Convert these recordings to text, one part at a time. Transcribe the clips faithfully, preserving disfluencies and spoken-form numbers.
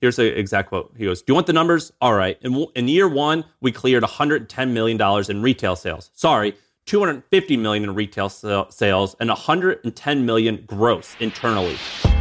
Here's the exact quote. He goes, "Do you want the numbers? All right. In, in year one, we cleared one hundred ten million dollars in retail sales. Sorry, two hundred fifty million dollars in retail sale, sales and one hundred ten million dollars gross internally."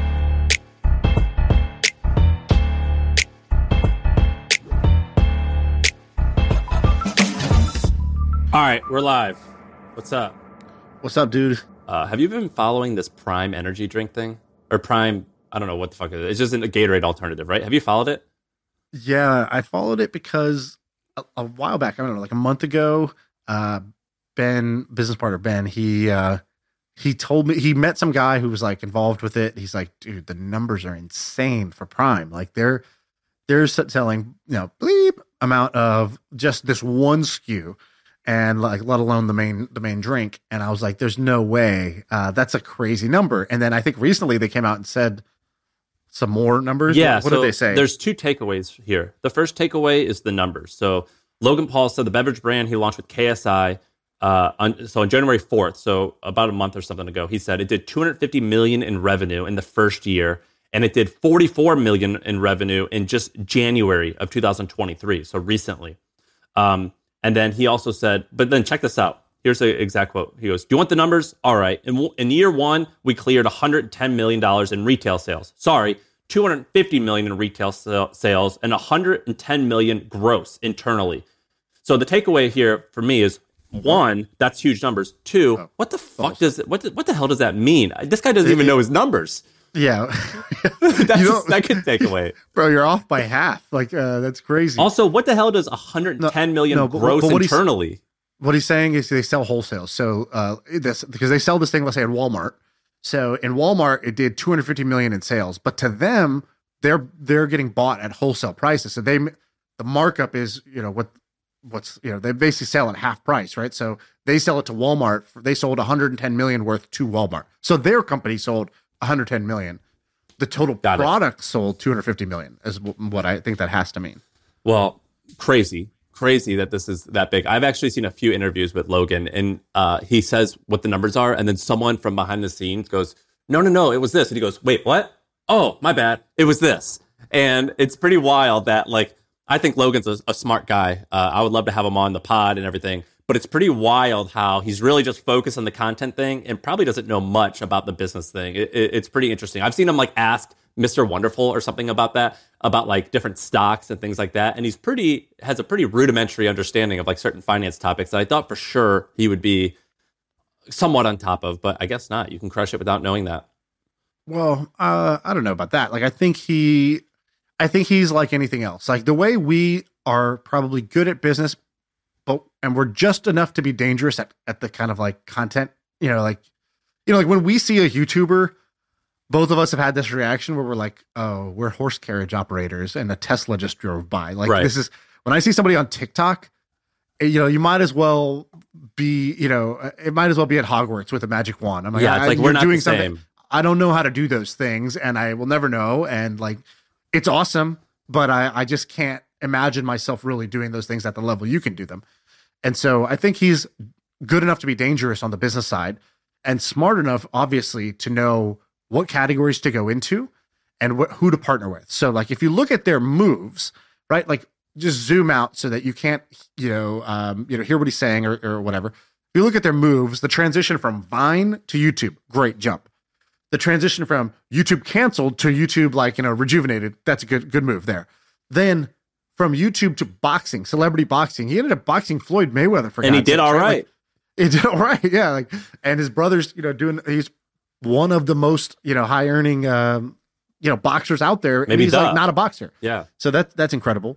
All right, we're live. What's up? What's up, dude? Uh, have you been following this Prime energy drink thing? Or Prime, I don't know what the fuck it is. It's just a Gatorade alternative, right? Have you followed it? Yeah, I followed it because a, a while back, I don't know, like a month ago, uh, Ben, business partner Ben, he uh, he told me, he met some guy who was like involved with it. He's like, dude, the numbers are insane for Prime. Like they're, they're selling, you know, bleep amount of just this one S K U. And like, let alone the main, the main drink. And I was like, there's no way. Uh, that's a crazy number. And then I think recently they came out and said some more numbers. Yeah. What, what so did they say? There's two takeaways here. The first takeaway is the numbers. So Logan Paul said the beverage brand he launched with K S I. Uh, on, so on January fourth, so about a month or something ago, he said it did two hundred fifty million in revenue in the first year. And it did forty-four million in revenue in just January of two thousand twenty-three. So recently. Um, And then he also said, but then check this out. Here's the exact quote. He goes, "Do you want the numbers? All right. In, in year one, we cleared one hundred ten million dollars in retail sales. Sorry, two hundred fifty million dollars in retail sa- sales and one hundred ten million dollars gross internally." So the takeaway here for me is, one, that's huge numbers. Two, oh, what the fuck false. does it, what the, what the hell does that mean? This guy doesn't even know his numbers. Yeah. That's you the second takeaway. Bro, you're off by half. Like, uh, that's crazy. Also, what the hell does one hundred ten million no, no, gross but, but what internally? He's, what he's saying is they sell wholesale. So, uh, this, because they sell this thing, let's say, at Walmart. So, in Walmart, it did two hundred fifty million in sales. But to them, they're they're getting bought at wholesale prices. So, they the markup is, you know, what what's, you know, they basically sell at half price, right? So, they sell it to Walmart. For, they sold one hundred ten million worth to Walmart. So, their company sold one hundred ten million. The total Got product it. sold two hundred fifty million is what I think that has to mean. Well, crazy, crazy that this is that big. I've actually seen a few interviews with Logan, and uh, he says what the numbers are, and then someone from behind the scenes goes, "No, no, no, it was this," and he goes, "Wait, what? Oh, my bad, it was this." And it's pretty wild that, like, I think Logan's a, a smart guy. Uh, I would love to have him on the pod and everything. But it's pretty wild how he's really just focused on the content thing and probably doesn't know much about the business thing. It, it, it's pretty interesting. I've seen him like ask Mister Wonderful or something about that, about like different stocks and things like that. And he's pretty, has a pretty rudimentary understanding of like certain finance topics that I thought for sure he would be somewhat on top of, but I guess not. You can crush it without knowing that. Well, uh, I don't know about that. Like, I think he, I think he's like anything else. Like the way we are probably good at business, but and we're just enough to be dangerous at, at the kind of like content, you know, like, you know, like when we see a YouTuber, both of us have had this reaction where we're like, oh, we're horse carriage operators and a Tesla just drove by. Like right. This is when I see somebody on TikTok, you know, you might as well be, you know, it might as well be at Hogwarts with a magic wand. I'm like, yeah, it's I, like we're not doing the same. I don't know how to do those things and I will never know. And like, it's awesome, but I, I just can't imagine myself really doing those things at the level you can do them. And so I think he's good enough to be dangerous on the business side and smart enough, obviously, to know what categories to go into and wh- who to partner with. So like, if you look at their moves, right, like just zoom out so that you can't, you know, um, you know, hear what he's saying or, or whatever. If you look at their moves, the transition from Vine to YouTube, great jump. The transition from YouTube canceled to YouTube, like, you know, rejuvenated, that's a good, good move there. Then from YouTube to boxing, celebrity boxing, he ended up boxing Floyd Mayweather for and God's he did sakes, all right. right. Like, he did all right, yeah. Like, and his brother's, you know, doing. He's one of the most, you know, high earning, um, you know, boxers out there. Maybe and he's duh. like not a boxer. Yeah. So that's that's incredible.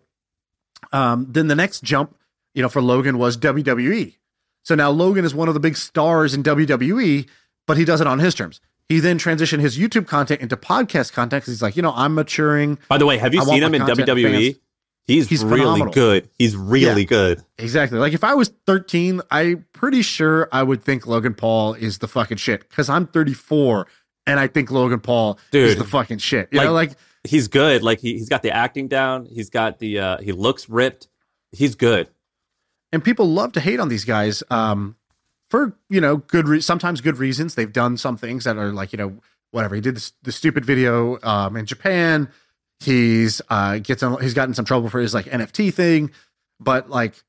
Um, then the next jump, you know, for Logan was W W E. So now Logan is one of the big stars in W W E, but he does it on his terms. He then transitioned his YouTube content into podcast content because he's like, you know, I'm maturing. By the way, have you I seen him in W W E? Fans. He's, He's really phenomenal. good. He's really yeah, good. Exactly. Like if I was thirteen, I'm pretty sure I would think Logan Paul is the fucking shit because I'm thirty-four and I think Logan Paul Dude, is the fucking shit. You like, know, like he's good. Like he, he's got the acting down. He's got the, uh, he looks ripped. He's good. And people love to hate on these guys um, for, you know, good, re- sometimes good reasons. They've done some things that are like, you know, whatever. He did this, the stupid video um, in Japan. He's uh gets in, he's gotten some trouble for his like N F T thing, but like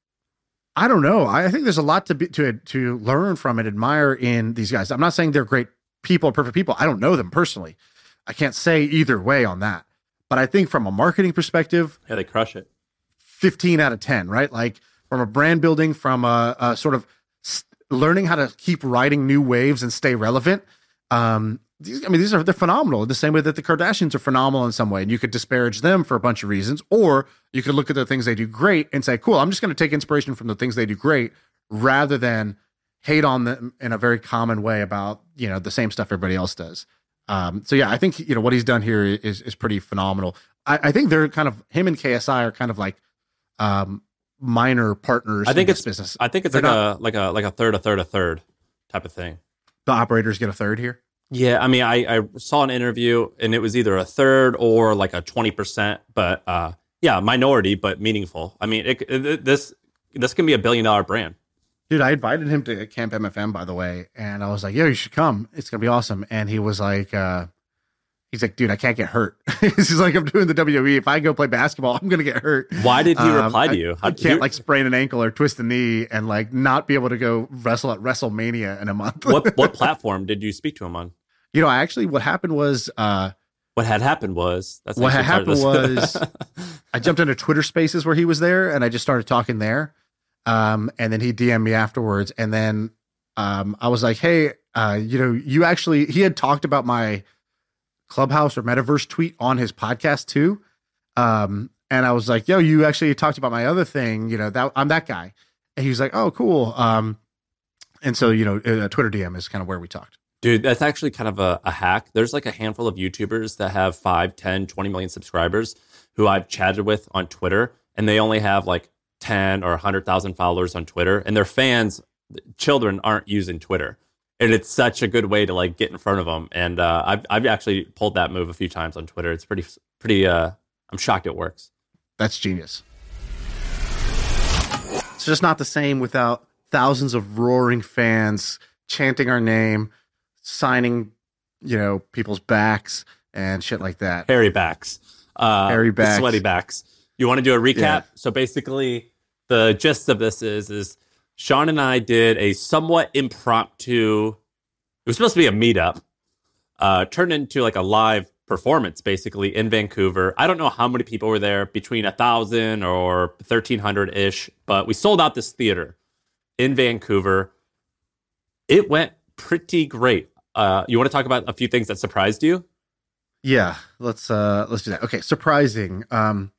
I don't know. I think there's a lot to be to to learn from and admire in these guys. I'm not saying they're great people, perfect people. I don't know them personally. I can't say either way on that. But I think from a marketing perspective, yeah, they crush it. fifteen out of ten, right? Like from a brand building, from a, a sort of learning how to keep riding new waves and stay relevant. Um, these, I mean, these are they're phenomenal in the same way that the Kardashians are phenomenal in some way. And you could disparage them for a bunch of reasons, or you could look at the things they do great and say, cool, I'm just going to take inspiration from the things they do great rather than hate on them in a very common way about, you know, the same stuff everybody else does. Um, so yeah, I think, you know, what he's done here is, is pretty phenomenal. I, I think they're kind of, him and K S I are kind of like, um, minor partners. I think in it's this business. I think it's They're like not, a like a like a third, a third, a third type of thing. the operators get a third here. Yeah, I mean, I, I saw an interview and it was either a third or like a twenty percent, but uh, yeah, minority but meaningful. I mean, it, it, this this can be a billion dollar brand. Dude, I invited him to Camp M F M, by the way, and I was like, yo, you should come. It's going to be awesome. And he was like, uh, he's like, dude, I can't get hurt. He's like, I'm doing the W W E. If I go play basketball, I'm going to get hurt. Why did he Um, reply to I- you? I can't like sprain an ankle or twist a knee and like not be able to go wrestle at WrestleMania in a month. what what platform did you speak to him on? You know, I actually, what happened was, uh, What had happened was that's what had actually happened part of was this. I jumped into Twitter Spaces where he was there, and I just started talking there. Um, and then he D M'd me afterwards, and then um, I was like, "Hey, uh, you know, you actually," he had talked about my Clubhouse or Metaverse tweet on his podcast too. Um, and I was like, "Yo, you actually talked about my other thing. You know, that I'm that guy." And he was like, "Oh, cool." Um, and so you know, a Twitter D M is kind of where we talked. Dude, that's actually kind of a, a hack. There's like a handful of YouTubers that have five, ten, twenty million subscribers who I've chatted with on Twitter, and they only have like ten or one hundred thousand followers on Twitter, and their fans, children, aren't using Twitter. And it's such a good way to like get in front of them. And uh, I've I've actually pulled that move a few times on Twitter. It's pretty pretty. Uh, I'm shocked it works. That's genius. It's just not the same without thousands of roaring fans chanting our name, signing, you know, people's backs and shit like that. Hairy backs. Uh, Hairy backs. the sweaty backs. You want to do a recap? Yeah. So basically, the gist of this is is Sean and I did a somewhat impromptu. It was supposed to be a meetup, uh, turned into like a live performance, basically in Vancouver. I don't know how many people were there, between a thousand or thirteen hundred ish, but we sold out this theater in Vancouver. It went pretty great. Uh, you want to talk about a few things that surprised you? Yeah, let's uh let's do that. Okay, surprising. Um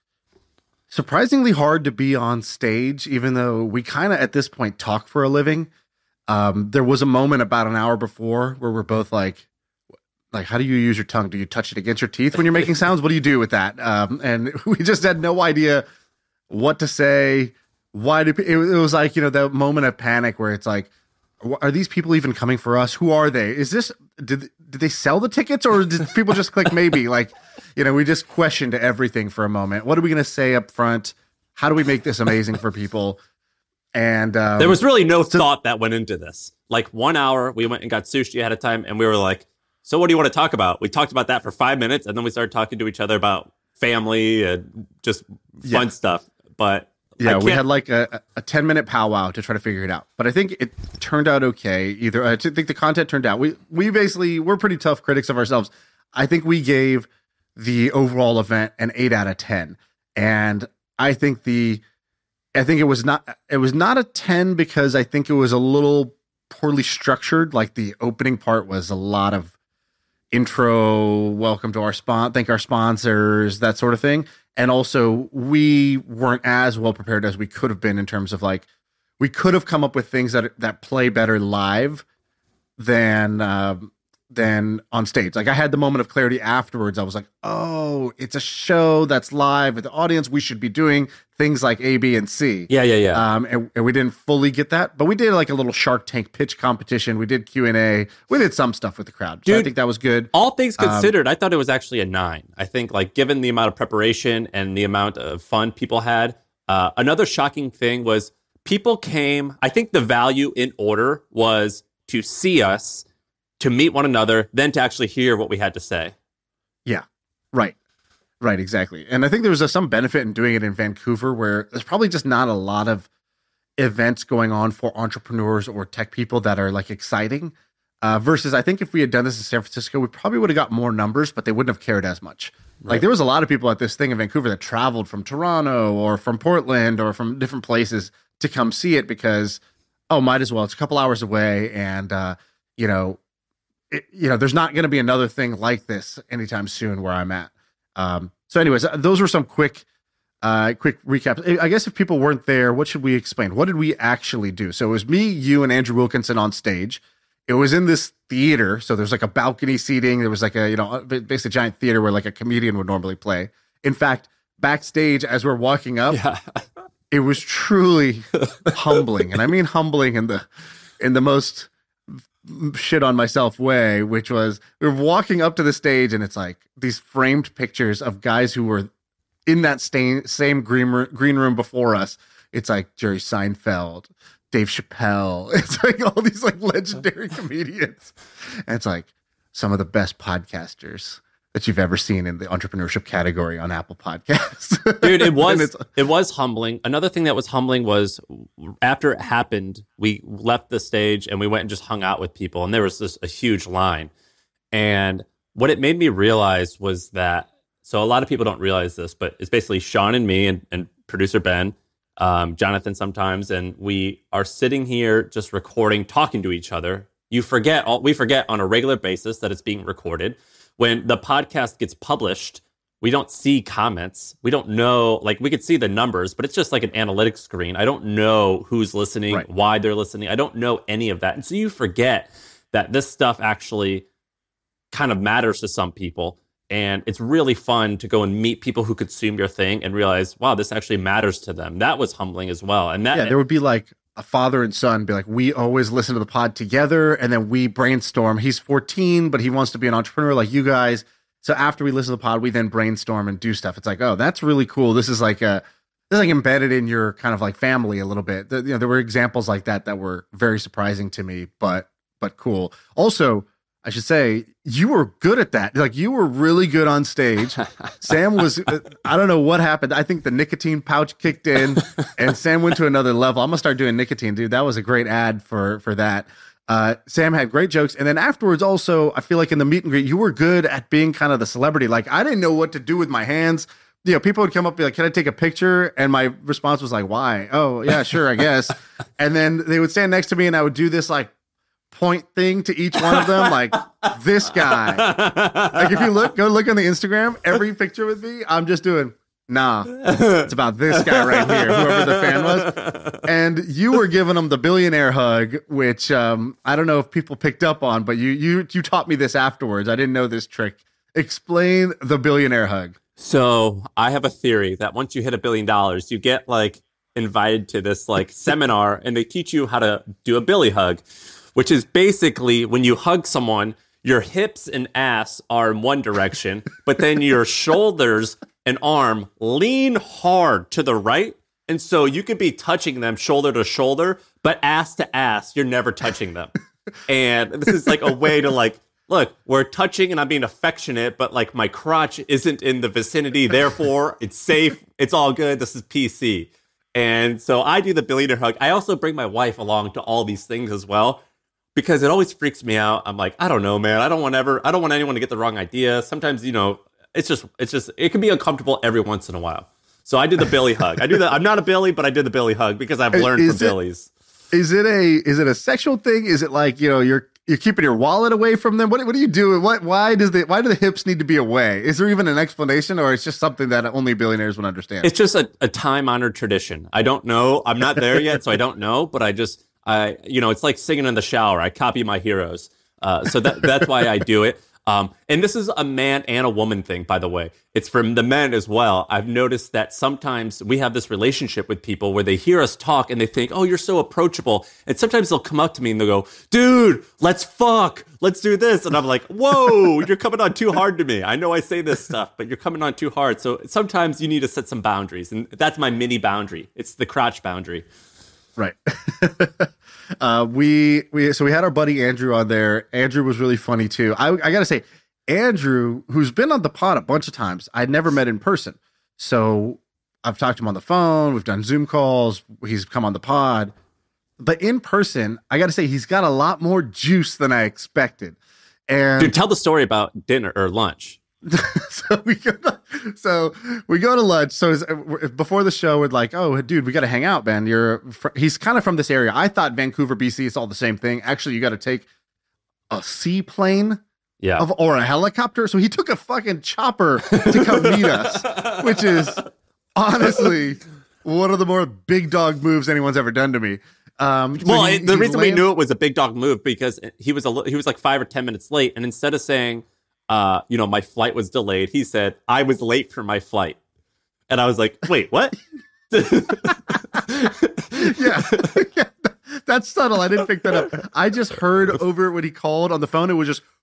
surprisingly hard to be on stage, even though we kind of at this point talk for a living. Um there was a moment about an hour before where we're both like like how do you use your tongue? Do you touch it against your teeth when you're making sounds? What do you do with that? Um and we just had no idea what to say. Why do it, it was like, you know, that moment of panic where it's like, are these people even coming for us? Who are they? Is this, did, did they sell the tickets or did people just click maybe? Like, you know, we just questioned everything for a moment. What are we going to say up front? How do we make this amazing for people? And um, there was really no thought that went into this. Like one hour, we went and got sushi ahead of time, and we were like, so what do you want to talk about? We talked about that for five minutes, and then we started talking to each other about family and just fun Yeah. stuff. But yeah, I we can't- had like a, a ten minute powwow to try to figure it out. But I think it turned out okay. Either I think the content turned out. We we basically we're pretty tough critics of ourselves. I think we gave the overall event an eight out of ten, and I think the I think it was not it was not a ten because I think it was a little poorly structured. Like the opening part was a lot of intro, welcome to our spon, thank our sponsors, that sort of thing. And also we weren't as well prepared as we could have been in terms of like, we could have come up with things that, that play better live than, um, than on stage. Like I had the moment of clarity afterwards. I was like, oh, it's a show that's live with the audience. We should be doing things like A, B, and C. Yeah, yeah, yeah. Um, and, and we didn't fully get that, but we did like a little Shark Tank pitch competition. We did Q and A. We did some stuff with the crowd. So I Dude, think that was good. All things Um, considered, I thought it was actually a nine. I think, like, given the amount of preparation and the amount of fun people had, uh, another shocking thing was people came. I think the value in order was to see us, to meet one another, then to actually hear what we had to say. Yeah, right. Right, exactly. And I think there was a, some benefit in doing it in Vancouver where there's probably just not a lot of events going on for entrepreneurs or tech people that are like exciting. Uh, versus, I think if we had done this in San Francisco, we probably would have got more numbers, but they wouldn't have cared as much. Right. Like there was a lot of people at this thing in Vancouver that traveled from Toronto or from Portland or from different places to come see it because, oh, might as well. It's a couple hours away, and uh, you know, it, you know, there's not going to be another thing like this anytime soon where I'm at. Um, so, anyways, those were some quick, uh, quick recaps. I guess if people weren't there, what should we explain? What did we actually do? So it was me, you, and Andrew Wilkinson on stage. It was in this theater, so there's like a balcony seating. There was like a, you know, basically a giant theater where like a comedian would normally play. In fact, backstage as we're walking up, yeah. It was truly humbling, and I mean humbling in the in the most shit on myself way, which was we were walking up to the stage, and it's like these framed pictures of guys who were in that same same green room, green room before us. It's like Jerry Seinfeld, Dave Chappelle. It's like all these like legendary comedians. And it's like some of the best podcasters that you've ever seen in the entrepreneurship category on Apple Podcasts. Dude, it was it was humbling. Another thing that was humbling was after it happened, we left the stage and we went and just hung out with people, and there was this a huge line. And what it made me realize was that, so a lot of people don't realize this, but it's basically Sean and me and, and producer Ben, um, Jonathan sometimes, and we are sitting here just recording, talking to each other. You forget, all, we forget on a regular basis that it's being recorded. When the podcast gets published, we don't see comments. We don't know, like we could see the numbers, but it's just like an analytics screen. I don't know who's listening, right. Why they're listening. I don't know any of that. And so you forget that this stuff actually kind of matters to some people. And it's really fun to go and meet people who consume your thing and realize, wow, this actually matters to them. That was humbling as well. And that, yeah, there would be like a father and son be like, we always listen to the pod together, and then we brainstorm. He's fourteen, but he wants to be an entrepreneur like you guys. So after we listen to the pod, we then brainstorm and do stuff. It's like, oh, that's really cool. This is like a, this is like embedded in your kind of like family a little bit. The, you know, there were examples like that that were very surprising to me, but but cool. Also, I should say, you were good at that. Like, you were really good on stage. Sam was, I don't know what happened. I think the nicotine pouch kicked in and Sam went to another level. I'm going to start doing nicotine, dude. That was a great ad for, for that. Uh, Sam had great jokes. And then afterwards also, I feel like in the meet and greet, you were good at being kind of the celebrity. Like, I didn't know what to do with my hands. You know, people would come up and be like, can I take a picture? And my response was like, why? Oh, yeah, sure, I guess. And then they would stand next to me and I would do this like, point thing to each one of them, like this guy. Like if you look, go look on the Instagram, every picture with me, I'm just doing, nah, it's about this guy right here, whoever the fan was. And you were giving them the billionaire hug, which um, I don't know if people picked up on, but you you you taught me this afterwards. I didn't know this trick. Explain the billionaire hug. So I have a theory that once you hit a billion dollars, you get like invited to this like seminar and they teach you how to do a billy hug, which is basically when you hug someone, your hips and ass are in one direction, but then your shoulders and arm lean hard to the right. And so you could be touching them shoulder to shoulder, but ass to ass, you're never touching them. And this is like a way to like, look, we're touching and I'm being affectionate, but like my crotch isn't in the vicinity. Therefore, it's safe. It's all good. This is P C. And so I do the billionaire hug. I also bring my wife along to all these things as well, because it always freaks me out. I'm like, I don't know, man. I don't want ever. I don't want anyone to get the wrong idea. Sometimes, you know, it's just, it's just, it can be uncomfortable every once in a while. So I do the Billy hug. I do that. I'm not a Billy, but I did the Billy hug because I've learned is from it, Billies. Is it a, is it a sexual thing? Is it like, you know, you're you're keeping your wallet away from them? What what are you doing? What why does the why do the hips need to be away? Is there even an explanation, or it's just something that only billionaires would understand? It's just a, a time honored tradition. I don't know. I'm not there yet, so I don't know. But I just. I, you know, it's like singing in the shower. I copy my heroes. Uh, so that that's why I do it. Um, and this is a man and a woman thing, by the way. It's from the men as well. I've noticed that sometimes we have this relationship with people where they hear us talk and they think, oh, you're so approachable. And sometimes they'll come up to me and they'll go, dude, let's fuck. Let's do this. And I'm like, whoa, you're coming on too hard to me. I know I say this stuff, but you're coming on too hard. So sometimes you need to set some boundaries. And that's my mini boundary. It's the crotch boundary. Right. uh, we we so we had our buddy Andrew on there. Andrew was really funny too. I I gotta say, Andrew, who's been on the pod a bunch of times, I'd never met in person. So I've talked to him on the phone. We've done Zoom calls. He's come on the pod. But in person, I got to say, he's got a lot more juice than I expected. And Dude, tell the story about dinner or lunch. so we go to, so we go to lunch. So it's, before the show, we're like, "Oh, dude, we got to hang out, man. You're fr-. He's kind of from this area. I thought Vancouver, B C, it's all the same thing. Actually, you got to take a seaplane, yeah, of, or a helicopter. So he took a fucking chopper to come meet us, which is honestly one of the more big dog moves anyone's ever done to me. Um, so well, he, the he reason lands- we knew it was a big dog move because he was a he was like five or ten minutes late, and instead of saying, uh, you know, my flight was delayed, he said I was late for my flight, and I was like, wait, what? yeah. yeah, that's subtle. I didn't pick that up. I just heard over when he called on the phone. It was just,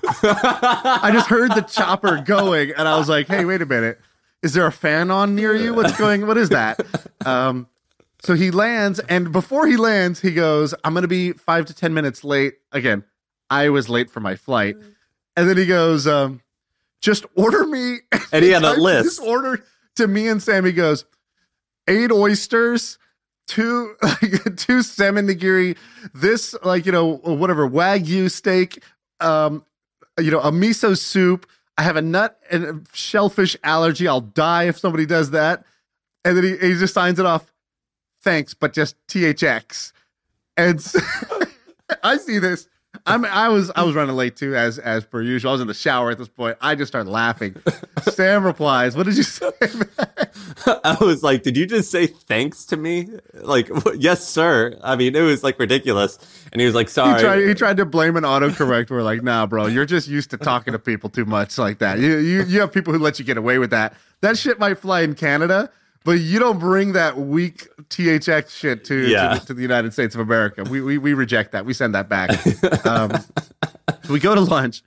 I just heard the chopper going, and I was like, hey, wait a minute, is there a fan on near you? What's going? What is that? Um. So he lands, and before he lands, he goes, I'm going to be five to ten minutes late. Again, I was late for my flight. And then he goes, um, just order me. And he had a This list. order to me and Sam. He goes, eight oysters, two, like, two salmon nigiri, this, like, you know, whatever, Wagyu steak, um, you know, a miso soup. I have a nut and shellfish allergy. I'll die if somebody does that. And then he, he just signs it off. Thanks, but just T H X. And so, I see this. I'm I was I was running late too, as as per usual. I was in the shower at this point. I just started laughing. Sam replies, "What did you say?" I was like, "Did you just say thanks to me?" Like, yes, sir. I mean, it was like ridiculous. And he was like, "Sorry." He tried, he tried to blame an autocorrect. We're like, "Nah, bro, you're just used to talking to people too much like that. You you you have people who let you get away with that. That shit might fly in Canada." But you don't bring that weak T H X shit to, yeah. to, the, to the United States of America. We, we we reject that. We send that back. Um, so we go to lunch,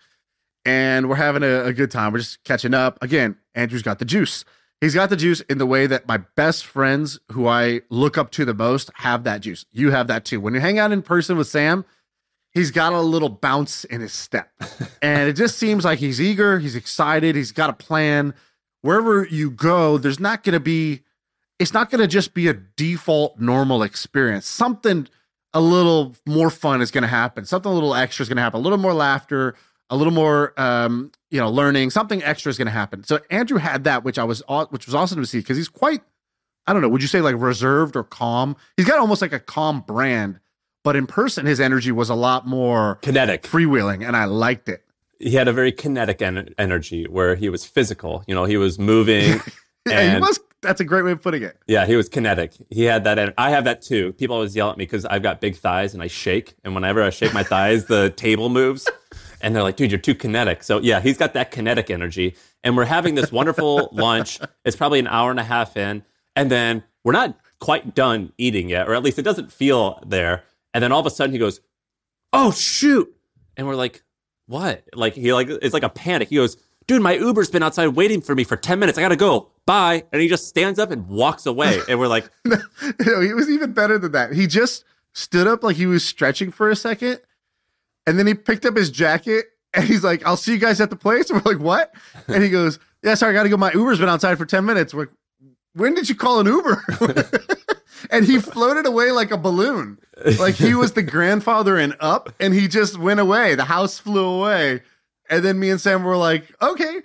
and we're having a, a good time. We're just catching up. Again, Andrew's got the juice. He's got the juice in the way that my best friends, who I look up to the most, have that juice. You have that too. When you hang out in person with Sam, he's got a little bounce in his step. And it just seems like he's eager. He's excited. He's got a plan. Wherever you go, there's not going to be, it's not going to just be a default normal experience. Something a little more fun is going to happen. Something a little extra is going to happen. A little more laughter, a little more, um, you know, learning. Something extra is going to happen. So Andrew had that, which I was, which was awesome to see because he's quite, I don't know, would you say like reserved or calm? He's got almost like a calm brand, but in person, his energy was a lot more kinetic, freewheeling, and I liked it. He had a very kinetic en- energy where he was physical. You know, he was moving. yeah, and, he was. That's a great way of putting it. Yeah, he was kinetic. He had that. En- I have that too. People always yell at me because I've got big thighs and I shake. And whenever I shake my thighs, the table moves. And they're like, dude, you're too kinetic. So yeah, he's got that kinetic energy. And we're having this wonderful lunch. It's probably an hour and a half in. And then we're not quite done eating yet, or at least it doesn't feel there. And then all of a sudden he goes, oh, shoot. And we're like, what? Like, he like, it's like a panic. He goes, dude, my Uber's been outside waiting for me for ten minutes. I got to go. Bye. And he just stands up and walks away. And we're like, no, he was even better than that. He just stood up like he was stretching for a second. And then he picked up his jacket and he's like, I'll see you guys at the place. And we're like, what? And he goes, yeah, sorry, I got to go. My Uber's been outside for ten minutes. We're like, when did you call an Uber? And he floated away like a balloon. Like he was the grandfather in Up, and he just went away. The house flew away. And then me and Sam were like, okay.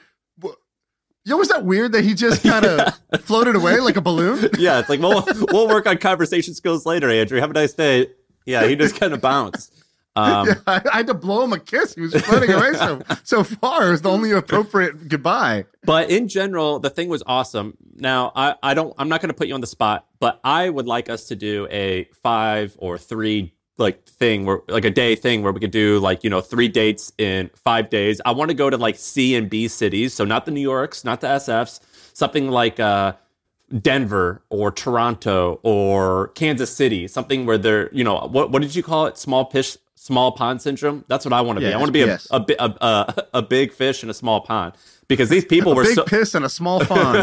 Yo, was that weird that he just kind of floated away like a balloon? Yeah, it's like, we'll, we'll work on conversation skills later, Andrew. Have a nice day. Yeah, he just kind of bounced. Um, yeah, I, I had to blow him a kiss. He was floating away so, so far. It was the only appropriate goodbye. But in general, the thing was awesome. Now, I, I don't, I'm not going to put you on the spot, but I would like us to do a five or three like thing where like a day thing where we could do like, you know, three dates in five days. I want to go to like C and B cities. So not the New Yorks, not the S Fs, something like uh, Denver or Toronto or Kansas City, something where they're, you know, what, what did you call it? Small fish, small pond syndrome. That's what I want to yes, be. I want to be yes. a, a, a, a, a big fish in a small pond. Because these people a were big so piss in a small pond.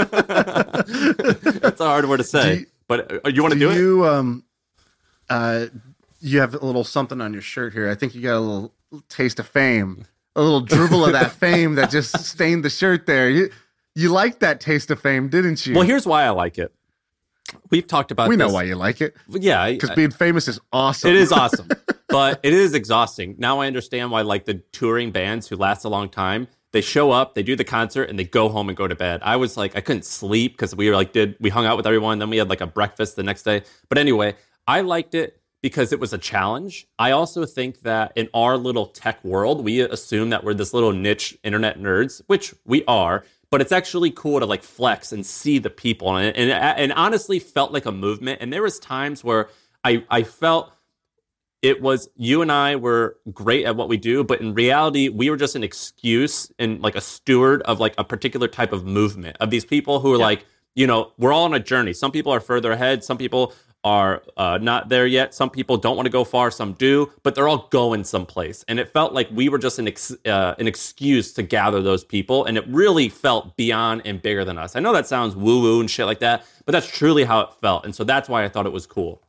That's a hard word to say. You, but uh, you want to do, do you, it? Um, uh, you have a little something on your shirt here. I think you got a little taste of fame. a little dribble of that fame that just stained the shirt there. You you liked that taste of fame, didn't you? Well, here's why I like it. We've talked about we this. know why you like it. Yeah, because being famous is awesome. It is awesome, but it is exhausting. Now I understand why, like, the touring bands who last a long time, they show up, they do the concert, and they go home and go to bed. I was like, I couldn't sleep because we were like, did we hung out with everyone, then we had like a breakfast the next day. But anyway, I liked it because it was a challenge. I also think that in our little tech world, we assume that we're this little niche internet nerds, which we are. But it's actually cool to like flex and see the people, and and, and honestly felt like a movement. And there was times where I I felt it was you and I were great at what we do, but in reality, we were just an excuse and like a steward of like a particular type of movement of these people who are yeah. like, you know, we're all on a journey. Some people are further ahead. Some people are uh, not there yet. Some people don't want to go far. Some do, but they're all going someplace. And it felt like we were just an ex- uh, an excuse to gather those people. And it really felt beyond and bigger than us. I know that sounds woo-woo and shit like that, but that's truly how it felt. And so that's why I thought it was cool.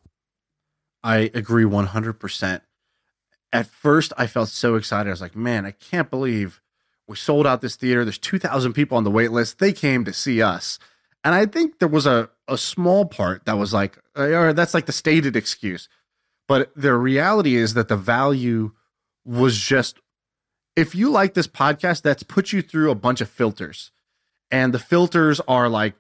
I agree one hundred percent. At first, I felt so excited. I was like, man, I can't believe we sold out this theater. There's two thousand people on the wait list. They came to see us. And I think there was a, a small part that was like, or that's like the stated excuse. But the reality is that the value was just, if you like this podcast, that's put you through a bunch of filters. And the filters are like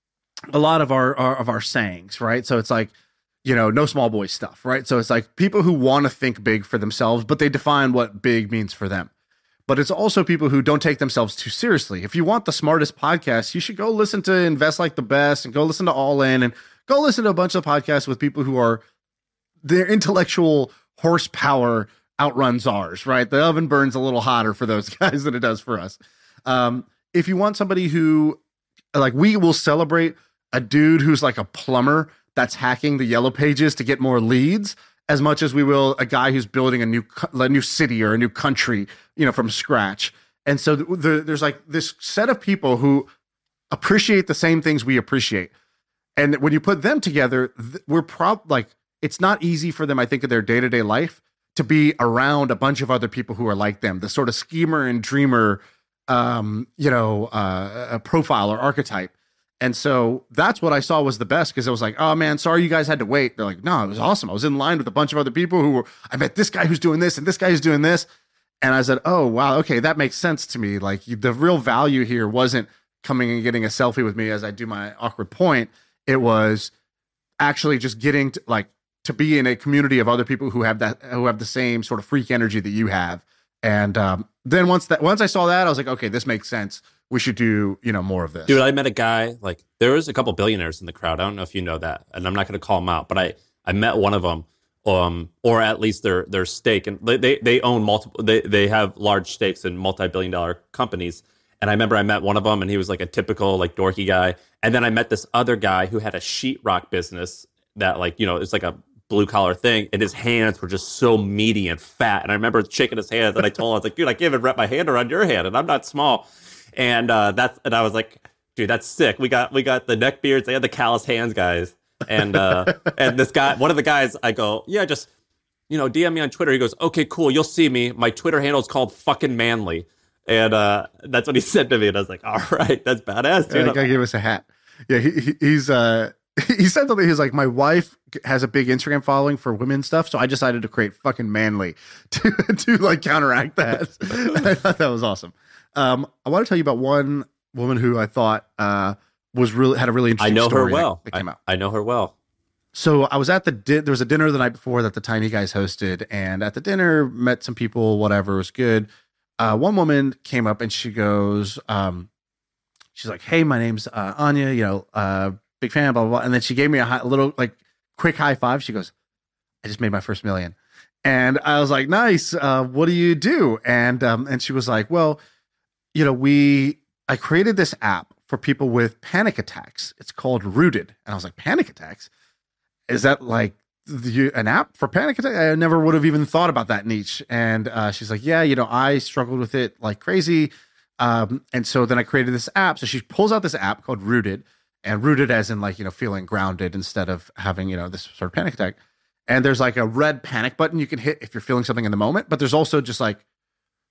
a lot of our, our of our sayings, right? So it's like, you know, no small boy stuff, right? So it's like people who want to think big for themselves, but they define what big means for them. But it's also people who don't take themselves too seriously. If you want the smartest podcast, you should go listen to Invest Like the Best and go listen to All In and go listen to a bunch of podcasts with people who are, their intellectual horsepower outruns ours, right? The oven burns a little hotter for those guys than it does for us. Um, if you want somebody who, like, we will celebrate a dude who's like a plumber that's hacking the yellow pages to get more leads as much as we will a guy who's building a new a new city or a new country, you know, from scratch. And so the, the, there's like this set of people who appreciate the same things we appreciate. And when you put them together, th- we're prob like, it's not easy for them, I think, in their day-to-day life to be around a bunch of other people who are like them, the sort of schemer and dreamer, um, you know, uh, a profile or archetype. And so that's what I saw was the best, because it was like, oh man, sorry you guys had to wait. They're like, no, it was awesome. I was in line with a bunch of other people who were, I met this guy who's doing this and this guy who's doing this. And I said, oh, wow, okay, that makes sense to me. Like, the real value here wasn't coming and getting a selfie with me as I do my awkward point. It was actually just getting to, like, to be in a community of other people who have that, who have the same sort of freak energy that you have. And um, then once that, once I saw that, I was like, okay, this makes sense. We should do, you know, more of this. Dude, I met a guy, like, there was a couple billionaires in the crowd. I don't know if you know that, and I'm not going to call them out, but I, I met one of them, um, or at least their their stake, and they, they, they own multiple, they, they have large stakes in multi-billion dollar companies. And I remember I met one of them, and he was like a typical, like, dorky guy. And then I met this other guy who had a sheetrock business that, like, you know, it's like a blue collar thing, and his hands were just so meaty and fat. And I remember shaking his hands, and I told him, I was like, dude, I can't even wrap my hand around your hand, and I'm not small. And uh, that's, and I was like, dude, that's sick. We got, we got the neck beards. They had the callous hands guys. And, uh, and this guy, one of the guys, I go, yeah, just, you know, D M me on Twitter. He goes, okay, cool. You'll see me. My Twitter handle is called fucking manly. And uh, that's what he said to me. And I was like, all right, that's badass, dude. Yeah, the guy gave us a hat. Yeah. He, he, he's, uh, he said something. He's like, my wife has a big Instagram following for women stuff, so I decided to create fucking manly to, to like counteract that. I thought that was awesome. Um, I want to tell you about one woman who I thought uh, was really had a really interesting. I know story her well. That, that came I, out. I know her well. So I was at the di- there was a dinner the night before that the Tiny Guys hosted, and at the dinner met some people. Whatever, it was good. Uh, one woman came up and she goes, um, she's like, "Hey, my name's uh, Anya. You know, uh, big fan." Blah blah blah. And then she gave me a, high, a little like quick high five. She goes, "I just made my first million." And I was like, "Nice. Uh, what do you do?" And um, and she was like, "Well, you know, we, I created this app for people with panic attacks. It's called Rooted." And I was like, panic attacks? Is that like the, an app for panic attack? I never would have even thought about that niche. And uh, she's like, yeah, you know, I struggled with it like crazy. Um, and so then I created this app. So she pulls out this app called Rooted, and rooted as in like, you know, feeling grounded instead of having, you know, this sort of panic attack. And there's like a red panic button you can hit if you're feeling something in the moment, but there's also just like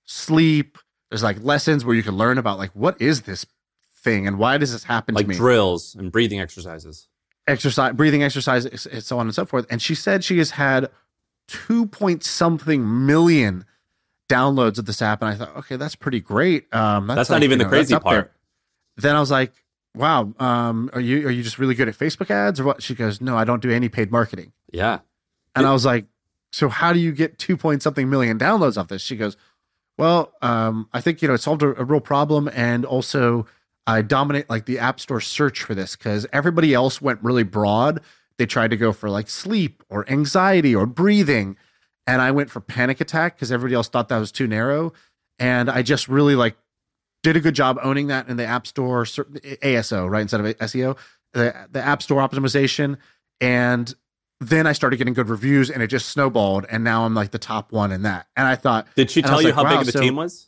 sleep. There's like lessons where you can learn about like, what is this thing and why does this happen like to me? drills and breathing exercises. Exercise, breathing exercise, and so on and so forth. And she said she has had two point something million downloads of this app. And I thought, okay, that's pretty great. Um, that's that's like, not even you the know, crazy that's up there. part. Then I was like, wow, um, are you are you just really good at Facebook ads or what? She goes, no, I don't do any paid marketing. Yeah. And I was like, so how do you get two point something million downloads off this? She goes, well, um, I think, you know, it solved a, a real problem. And also I dominate like the App Store search for this because everybody else went really broad. They tried to go for like sleep or anxiety or breathing. And I went for panic attack because everybody else thought that was too narrow. And I just really like did a good job owning that in the App Store, A S O, right? Instead of S E O, the, the App Store optimization. And then I started getting good reviews and it just snowballed. And now I'm like the top one in that. And I thought, did she tell you like, how wow, big of the so, team was?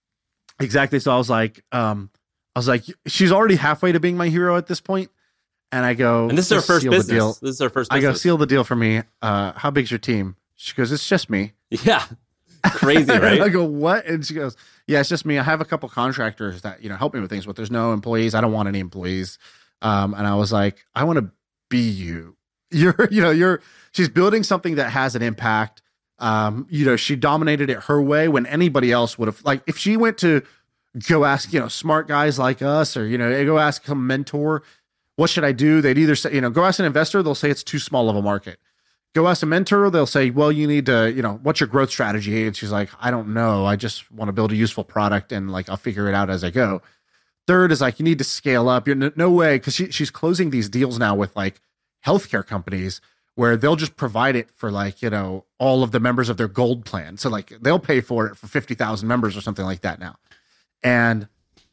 Exactly. So I was like, um, I was like, she's already halfway to being my hero at this point. And I go, and this is her first business. This is her first business. I go, seal the deal for me. Uh, how big's your team? She goes, it's just me. Yeah. Crazy, right? I go, what? And she goes, yeah, it's just me. I have a couple contractors that, you know, help me with things, but there's no employees. I don't want any employees. Um, and I was like, I want to be you. You're, you know, you're, she's building something that has an impact. Um, you know, she dominated it her way when anybody else would have, like, if she went to go ask, you know, smart guys like us, or, you know, go ask some mentor, what should I do? They'd either say, you know, go ask an investor. They'll say it's too small of a market. Go ask a mentor. They'll say, well, you need to, you know, what's your growth strategy? And she's like, I don't know. I just want to build a useful product and like, I'll figure it out as I go. Third is like, you need to scale up. You're no, no way. Cause she, she's closing these deals now with like healthcare companies where they'll just provide it for like, you know, all of the members of their gold plan. So like they'll pay for it for fifty thousand members or something like that now. And,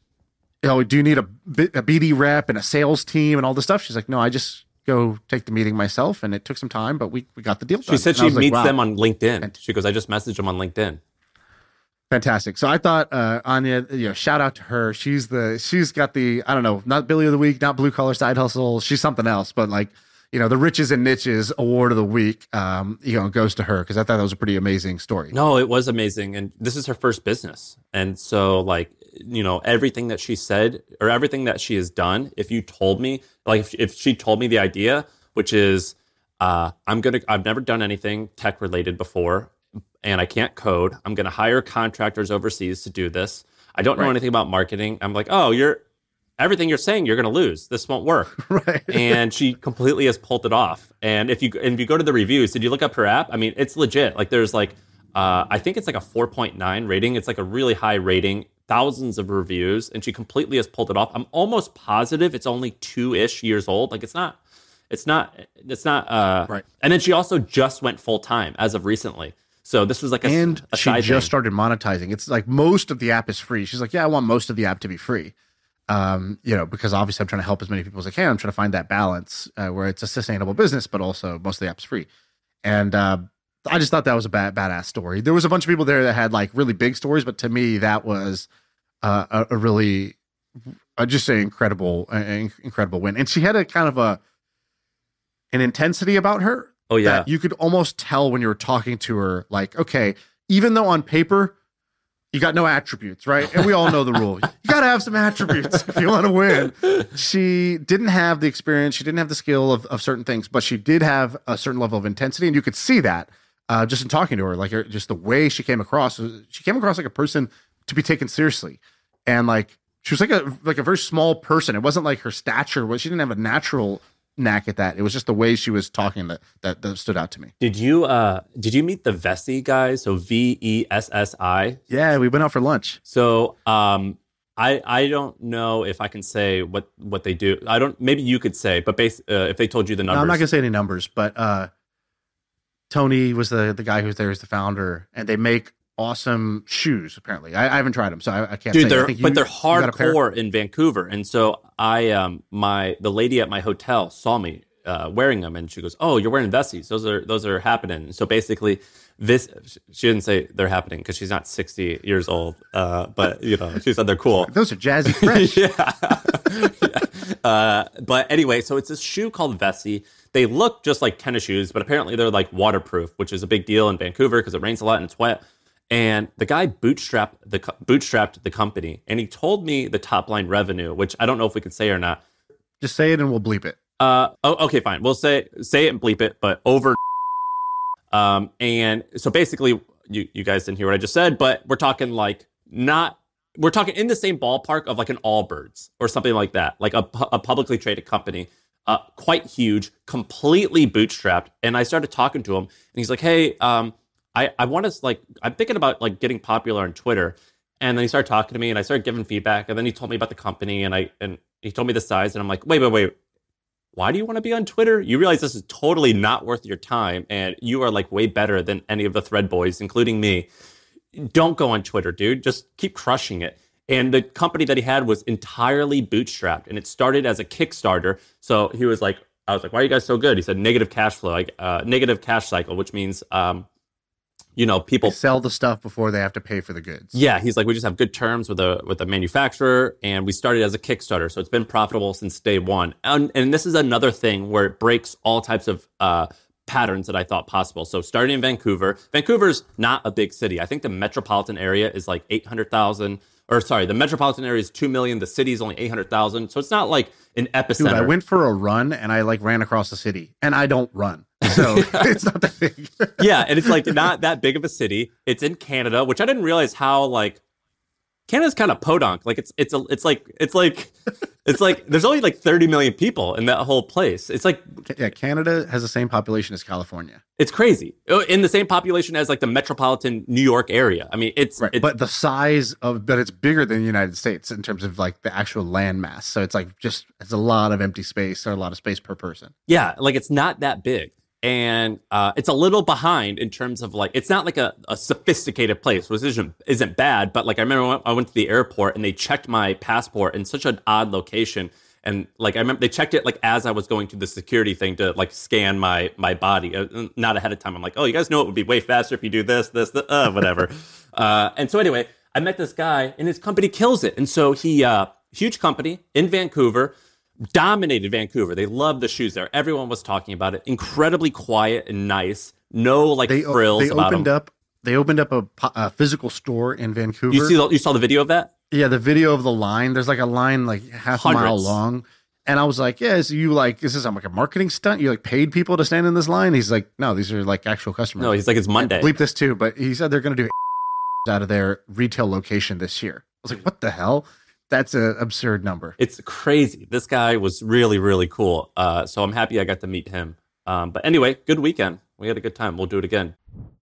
you know, do you need a, a B D rep and a sales team and all this stuff? She's like, no, I just go take the meeting myself. And it took some time, but we, we got the deal done. She said and she meets like, wow. them on LinkedIn. And she goes, I just messaged them on LinkedIn. Fantastic. So I thought, uh, Anya, you know, shout out to her. She's the, she's got the, I don't know, not Billy of the Week, not Blue Collar Side Hustle. She's something else, but like, you know, the Riches and Niches Award of the Week, um, you know, goes to her because I thought that was a pretty amazing story. No, it was amazing. And this is her first business. And so like, you know, everything that she said or everything that she has done, if you told me, like if, if she told me the idea, which is, uh, I'm going to, I've never done anything tech related before and I can't code. I'm going to hire contractors overseas to do this. I don't know right. anything about marketing. I'm like, oh, you're, everything you're saying, you're going to lose. This won't work. Right. And she completely has pulled it off. And if you, and if you go to the reviews, did you look up her app? I mean, it's legit. Like there's like, uh, I think it's like a four point nine rating. It's like a really high rating, thousands of reviews, and she completely has pulled it off. I'm almost positive it's only two-ish years old. Like it's not, it's not, it's not, uh, right. And then she also just went full time as of recently. So this was like a, and a she side just thing. started monetizing. It's like most of the app is free. She's like, yeah, I want most of the app to be free. Um, you know, because obviously I'm trying to help as many people as I can. I'm trying to find that balance uh, where it's a sustainable business, but also most of the app's free. And uh, I just thought that was a bad, badass story. There was a bunch of people there that had like really big stories, but to me, that was uh, a, a really, uh, just an incredible, uh, incredible win. And she had a kind of a an intensity about her. Oh yeah, that you could almost tell when you were talking to her. Like, okay, even though on paper you got no attributes, right? And we all know the rule. You got to have some attributes if you want to win. She didn't have the experience. She didn't have the skill of, of certain things, but she did have a certain level of intensity. And you could see that uh, just in talking to her, like her, just the way she came across. She came across like a person to be taken seriously. And like, she was like a, like a very small person. It wasn't like her stature was, she didn't have a natural knack at that. It was just the way she was talking that, that, that stood out to me. Did you uh did you meet the Vessi guys? So V E S S I. Yeah, we went out for lunch. So um I I don't know if I can say what what they do. I don't. Maybe you could say, but base uh, if they told you the numbers. No, I'm not gonna say any numbers, but uh, Tony was the the guy who's there as the founder, and they make awesome shoes. Apparently, I, I haven't tried them, so I, I can't. Dude, say. they're I you, but they're hardcore in Vancouver, and so I um my the lady at my hotel saw me uh, wearing them, and she goes, "Oh, you're wearing Vessis. Those are those are happening." So basically, this she didn't say they're happening because she's not sixty years old, uh, but you know she said they're cool. Those are jazzy fresh. yeah. yeah. Uh, but anyway, so it's this shoe called Vessi. They look just like tennis shoes, but apparently they're like waterproof, which is a big deal in Vancouver because it rains a lot and it's wet. And the guy bootstrapped the bootstrapped the company, and he told me the top line revenue, which I don't know if we can say or not. Just say it and we'll bleep it. Uh, oh, okay, fine. We'll say say it and bleep it, but over. Um, and so basically, you you guys didn't hear what I just said, but we're talking like not we're talking in the same ballpark of like an Allbirds or something like that, like a, a publicly traded company, uh, quite huge, completely bootstrapped. And I started talking to him, and he's like, "Hey, um." I, I want to like, I'm thinking about like getting popular on Twitter. And then he started talking to me and I started giving feedback. And then he told me about the company and I, and he told me the size and I'm like, wait, wait, wait, why do you want to be on Twitter? You realize this is totally not worth your time. And you are like way better than any of the Thread boys, including me. Don't go on Twitter, dude. Just keep crushing it. And the company that he had was entirely bootstrapped and it started as a Kickstarter. So he was like, I was like, why are you guys so good? He said negative cash flow, like uh, negative cash cycle, which means, um, you know, people they sell the stuff before they have to pay for the goods. Yeah, he's like, we just have good terms with a with a manufacturer, and we started as a Kickstarter, so it's been profitable since day one. And and this is another thing where it breaks all types of uh, patterns that I thought possible. So starting in Vancouver, Vancouver's not a big city. I think the metropolitan area is like eight hundred thousand, or sorry, the metropolitan area is two million. The city is only eight hundred thousand, so it's not like an epicenter. Dude, I went for a run and I like ran across the city, and I don't run. So it's not that big. Yeah, and it's like not that big of a city. It's in Canada, which I didn't realize how like Canada's kind of podunk. Like it's it's a, it's like it's like it's like there's only like thirty million people in that whole place. It's like yeah, Canada has the same population as California. It's crazy. In the same population as like the metropolitan New York area. I mean, it's, right. it's but the size of but it's bigger than the United States in terms of like the actual land mass. So it's like just it's a lot of empty space or a lot of space per person. Yeah, like it's not that big. And uh, it's a little behind in terms of like, it's not like a, a sophisticated place, which isn't, isn't bad. But like, I remember when I went to the airport and they checked my passport in such an odd location. And like, I remember they checked it like as I was going to the security thing to like scan my my body, uh, not ahead of time. I'm like, oh, you guys know it would be way faster if you do this, this, this uh, whatever. uh, and so anyway, I met this guy and his company kills it. And so he, uh, huge company in Vancouver, dominated Vancouver. They loved the shoes there. Everyone was talking about it. Incredibly quiet and nice. No like they, frills they about opened them. up. They opened up a, a physical store in Vancouver. You see, the, you saw the video of that? Yeah, the video of the line. There's like a line like half Hundreds. a mile long, and I was like, "Yeah, so you like is this like a marketing stunt? You like paid people to stand in this line?" He's like, "No, these are like actual customers." No, he's like, it's Monday. Bleep this too, but he said they're going to do out of their retail location this year. I was like, "What the hell?" That's an absurd number. It's crazy. This guy was really, really cool. Uh, so I'm happy I got to meet him. Um, but anyway, good weekend. We had a good time. We'll do it again.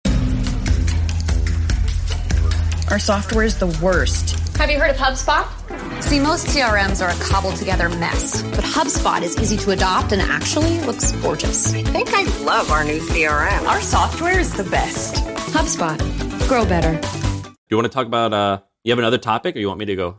Our software is the worst. Have you heard of HubSpot? See, most C R Ms are a cobbled together mess, but HubSpot is easy to adopt and actually looks gorgeous. I think I love our new C R M. Our software is the best. HubSpot. Grow better. Do you want to talk about, uh, you have another topic or you want me to go?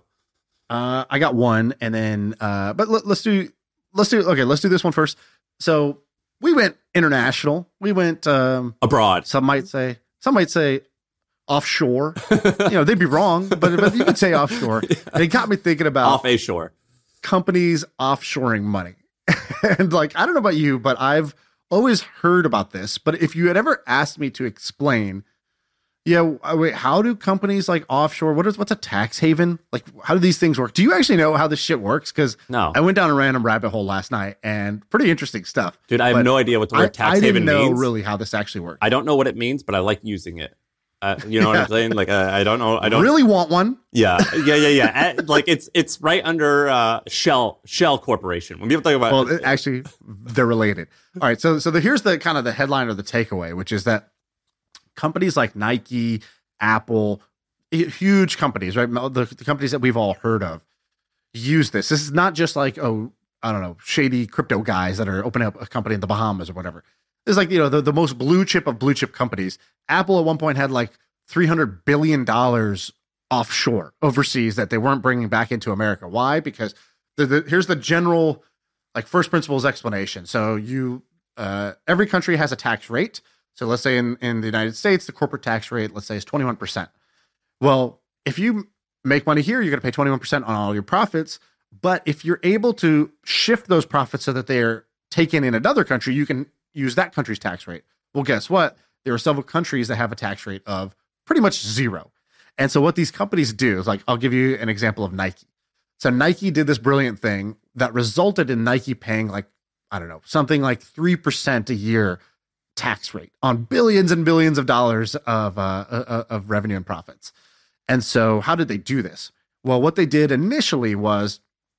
Uh, I got one, and then, uh, but let, let's do, let's do, okay, let's do this one first. So we went international. We went um, abroad. Some might say, some might say offshore. You know, they'd be wrong, but, but you could say offshore. Yeah. And it got me thinking about off a shore companies offshoring money. And like, I don't know about you, but I've always heard about this. But if you had ever asked me to explain, yeah, wait, how do companies like offshore? What is what's a tax haven? Like, how do these things work? Do you actually know how this shit works? Because no, I went down a random rabbit hole last night and pretty interesting stuff. Dude, I have but no idea what the word I, tax I haven means. I didn't know means. really how this actually works. I don't know what it means, but I like using it. Uh, you know yeah. what I'm saying? Like, uh, I don't know. I don't really want one. Yeah, yeah, yeah, yeah. At, like, it's it's right under uh, Shell Shell Corporation. When people talk about, well, it, actually, they're related. All right, so so the, here's the kind of the headline or the takeaway, which is that companies like Nike, Apple, huge companies, right? The, the companies that we've all heard of use this. This is not just like, oh, I don't know, shady crypto guys that are opening up a company in the Bahamas or whatever. It's like, you know, the, the most blue chip of blue chip companies. Apple at one point had like three hundred billion dollars offshore overseas that they weren't bringing back into America. Why? Because the, the, here's the general like first principles explanation. So you, uh, every country has a tax rate. So let's say in, in the United States, the corporate tax rate, let's say is twenty-one percent. Well, if you make money here, you're going to pay twenty-one percent on all your profits. But if you're able to shift those profits so that they're taken in another country, you can use that country's tax rate. Well, guess what? There are several countries that have a tax rate of pretty much zero. And so what these companies do is, like, I'll give you an example of Nike. So Nike did this brilliant thing that resulted in Nike paying, like, I don't know, something like three percent a year tax rate on billions and billions of dollars of uh, of revenue and profits. And so how did they do this? Well, what they did initially was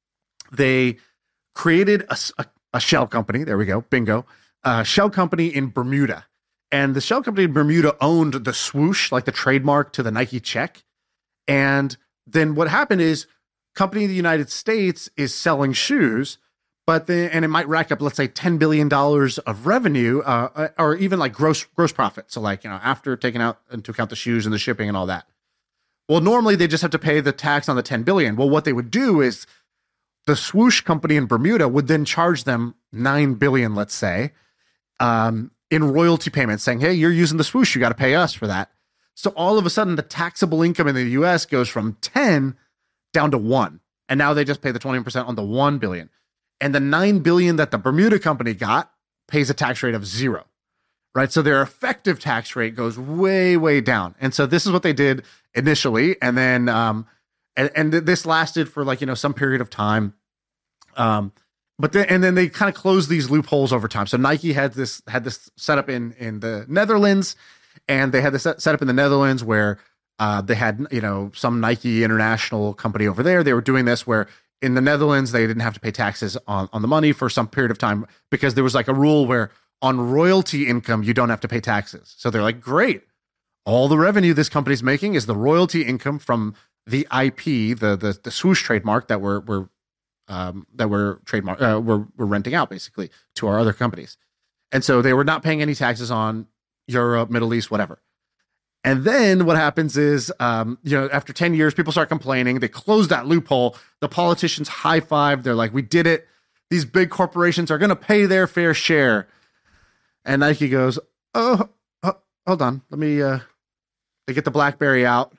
they created a, a, a shell company. There we go. Bingo. A shell company in Bermuda. And the shell company in Bermuda owned the swoosh, like the trademark to the Nike check. And then what happened is, company in the United States is selling shoes, but then, and it might rack up, let's say, ten billion dollars of revenue, uh, or even like gross gross profit. So, like, you know, after taking out into account the shoes and the shipping and all that. Well, normally they just have to pay the tax on the ten billion. Well, what they would do is the swoosh company in Bermuda would then charge them nine billion, let's say, um, in royalty payments, saying, hey, you're using the swoosh, you got to pay us for that. So all of a sudden, the taxable income in the U S goes from ten down to one. And now they just pay the twenty percent on the one billion. And the nine billion that the Bermuda company got pays a tax rate of zero, right? So their effective tax rate goes way, way down. And so this is what they did initially. And then, um, and, and this lasted for, like, you know, some period of time. Um, but then, and then they kind of closed these loopholes over time. So Nike had this, had this set up in, in the Netherlands, and they had this set up in the Netherlands where, uh, they had, you know, some Nike international company over there. They were doing this where in the Netherlands, they didn't have to pay taxes on, on the money for some period of time, because there was like a rule where on royalty income, you don't have to pay taxes. So they're like, great. All the revenue this company's making is the royalty income from the I P, the the, the swoosh trademark that we're, we're um, that we're trademark, uh, we're, we're renting out basically to our other companies. And so they were not paying any taxes on Europe, Middle East, whatever. And then what happens is, um, you know, after ten years, people start complaining. They close that loophole. The politicians high five. They're like, we did it. These big corporations are going to pay their fair share. And Nike goes, oh, oh hold on. Let me, uh, they get the BlackBerry out.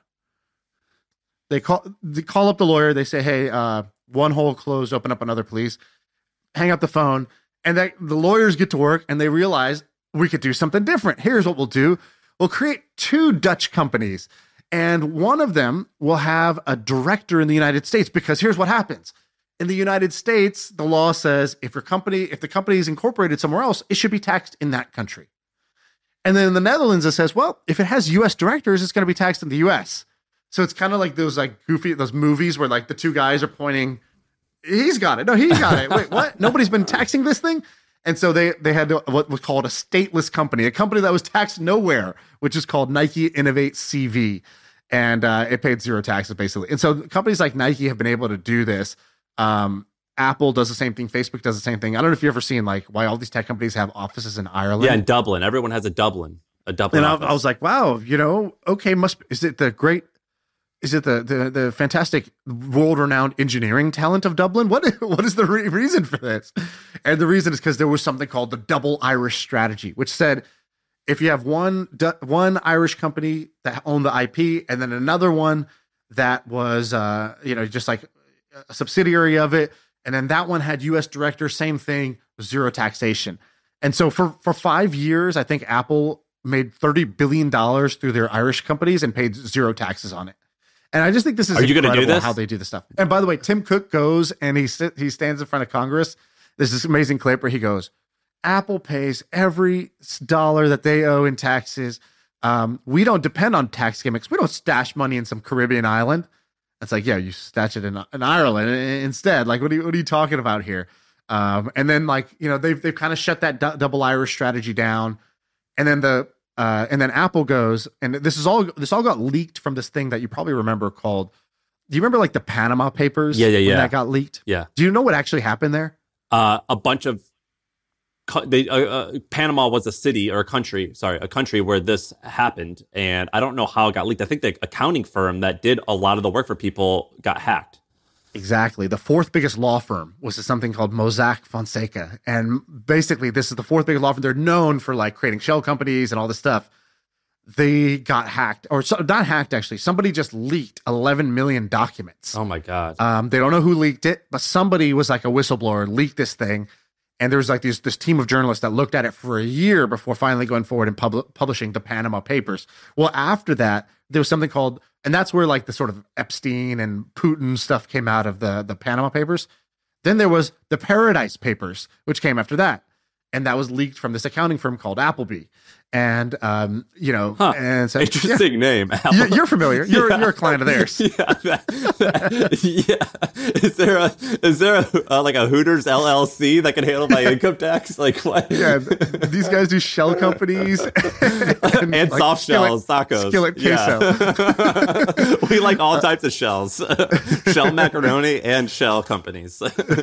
They call, they call up the lawyer. They say, hey, uh, one hole closed, open up another, please. Hang up the phone. And that, the lawyers get to work, and they realize we could do something different. Here's what we'll do. We'll create two Dutch companies, and one of them will have a director in the United States, because here's what happens. In the United States, the law says if your company, if the company is incorporated somewhere else, it should be taxed in that country. And then in the Netherlands, it says, well, if it has U S directors, it's going to be taxed in the U S. So it's kind of like those like goofy, those movies where like the two guys are pointing, he's got it. No, he got it. Wait, what? Nobody's been taxing this thing? And so they they had what was called a stateless company, a company that was taxed nowhere, which is called Nike Innovate C V. And uh, it paid zero taxes, basically. And so companies like Nike have been able to do this. Um, Apple does the same thing. Facebook does the same thing. I don't know if you've ever seen like why all these tech companies have offices in Ireland. Yeah, in Dublin. Everyone has a Dublin, a Dublin And I, office. I was like, wow, you know, okay, must is it the great, is it the the, the fantastic world-renowned engineering talent of Dublin? What what is the re- reason for this? And the reason is because there was something called the double Irish strategy, which said if you have one one Irish company that owned the I P and then another one that was uh, you know just like a subsidiary of it, and then that one had U S directors, same thing, zero taxation. And so for for five years, I think Apple made thirty billion dollars through their Irish companies and paid zero taxes on it. And I just think this is Are you gonna do this? How they do this stuff. And by the way, Tim Cook goes and he sit, he stands in front of Congress. There's this amazing clip where he goes, Apple pays every dollar that they owe in taxes. Um, we don't depend on tax gimmicks. We don't stash money in some Caribbean island. It's like, yeah, you stash it in, in Ireland instead. Like, what are you, what are you talking about here? Um, and then like, you know, they've, they've kind of shut that d- double Irish strategy down. And then the, Uh, and then Apple goes, and this is all this all got leaked from this thing that you probably remember called. Do you remember like the Panama Papers? Yeah, yeah, yeah. When that got leaked. Yeah. Do you know what actually happened there? Uh, a bunch of they, uh, uh, Panama was a city or a country, sorry, a country where this happened, and I don't know how it got leaked. I think the accounting firm that did a lot of the work for people got hacked. Exactly. The fourth biggest law firm was something called Mossack Fonseca. And basically, this is the fourth biggest law firm. They're known for like creating shell companies and all this stuff. They got hacked, or so, not hacked, actually. Somebody just leaked eleven million documents. Oh, my God. Um, they don't know who leaked it, but somebody was like a whistleblower, leaked this thing. And there was like this this team of journalists that looked at it for a year before finally going forward and pub- publishing the Panama Papers. Well, after that, there was something called, and that's where like the sort of Epstein and Putin stuff came out of the, the Panama Papers. Then there was the Paradise Papers, which came after that. And that was leaked from this accounting firm called Appleby. And, um, you know, huh. and so, interesting yeah. name. You're, you're familiar. You're, yeah. you're a client of theirs. Yeah. That, that, yeah. Is there a, is there a, uh, like a Hooters L L C that can handle my income tax? Like what? Yeah. These guys do shell companies and, and like soft shells, tacos. Skillet queso. Yeah. We like all types of shells, shell macaroni and shell companies.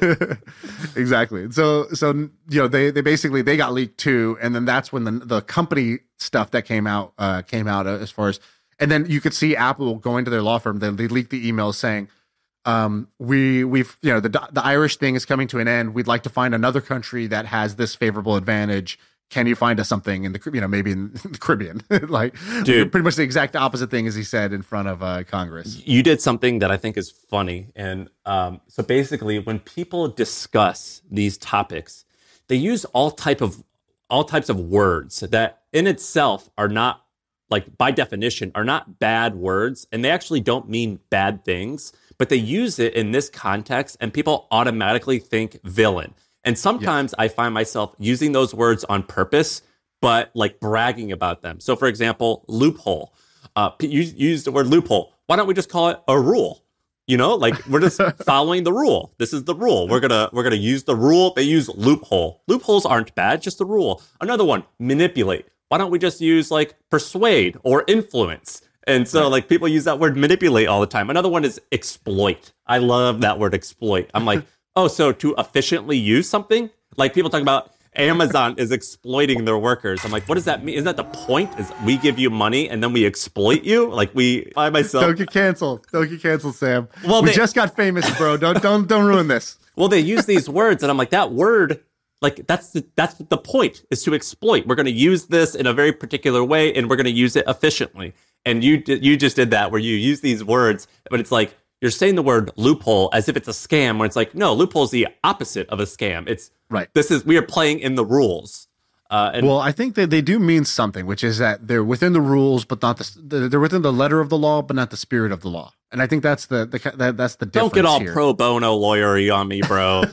Exactly. So, so, you know, they, they basically, they got leaked too. And then that's when the, the company stuff that came out uh, came out uh, as far as, and then you could see Apple going to their law firm. They, they leaked the emails saying, um, we we've you know the the Irish thing is coming to an end. We'd like to find another country that has this favorable advantage. Can you find us something in the you know maybe in the Caribbean? Like, dude, pretty much the exact opposite thing as he said in front of uh, Congress. You did something that I think is funny, and um, so basically, when people discuss these topics, they use all type of all types of words that in itself are not, like by definition, are not bad words. And they actually don't mean bad things, but they use it in this context and people automatically think villain. And sometimes yeah. I find myself using those words on purpose, but like bragging about them. So for example, loophole. Uh, you use the word loophole. Why don't we just call it a rule? You know, like we're just following the rule. This is the rule. We're gonna we're gonna use the rule. They use loophole. Loopholes aren't bad, just the rule. Another one, manipulate. Why don't we just use like persuade or influence? And so like people use that word manipulate all the time. Another one is exploit. I love that word exploit. I'm like, oh, so to efficiently use something? Like people talk about Amazon is exploiting their workers. I'm like, what does that mean? Isn't that the point? Is we give you money and then we exploit you? Like we, I myself. Don't get canceled. Don't get canceled, Sam. Well, we they, just got famous, bro. Don't don't don't ruin this. Well, they use these words, and I'm like, that word, like that's the that's the point is to exploit. We're going to use this in a very particular way, and we're going to use it efficiently. And you you just did that, where you use these words, but it's like you're saying the word loophole as if it's a scam, when it's like, no, loophole is the opposite of a scam. It's right. This is, we are playing in the rules. Uh, and well, I think that they do mean something, which is that they're within the rules, but not the, they're within the letter of the law, but not the spirit of the law. And I think that's the, the that, that's the difference. Don't get all here. pro bono lawyery on me, bro.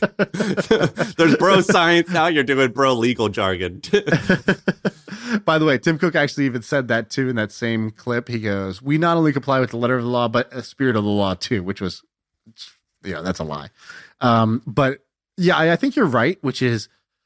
There's bro science now. You're doing bro legal jargon. By the way, Tim Cook actually even said that too in that same clip. He goes, "We not only comply with the letter of the law, but the spirit of the law too," which was, yeah, that's a lie. Um, but yeah, I, I think you're right, which is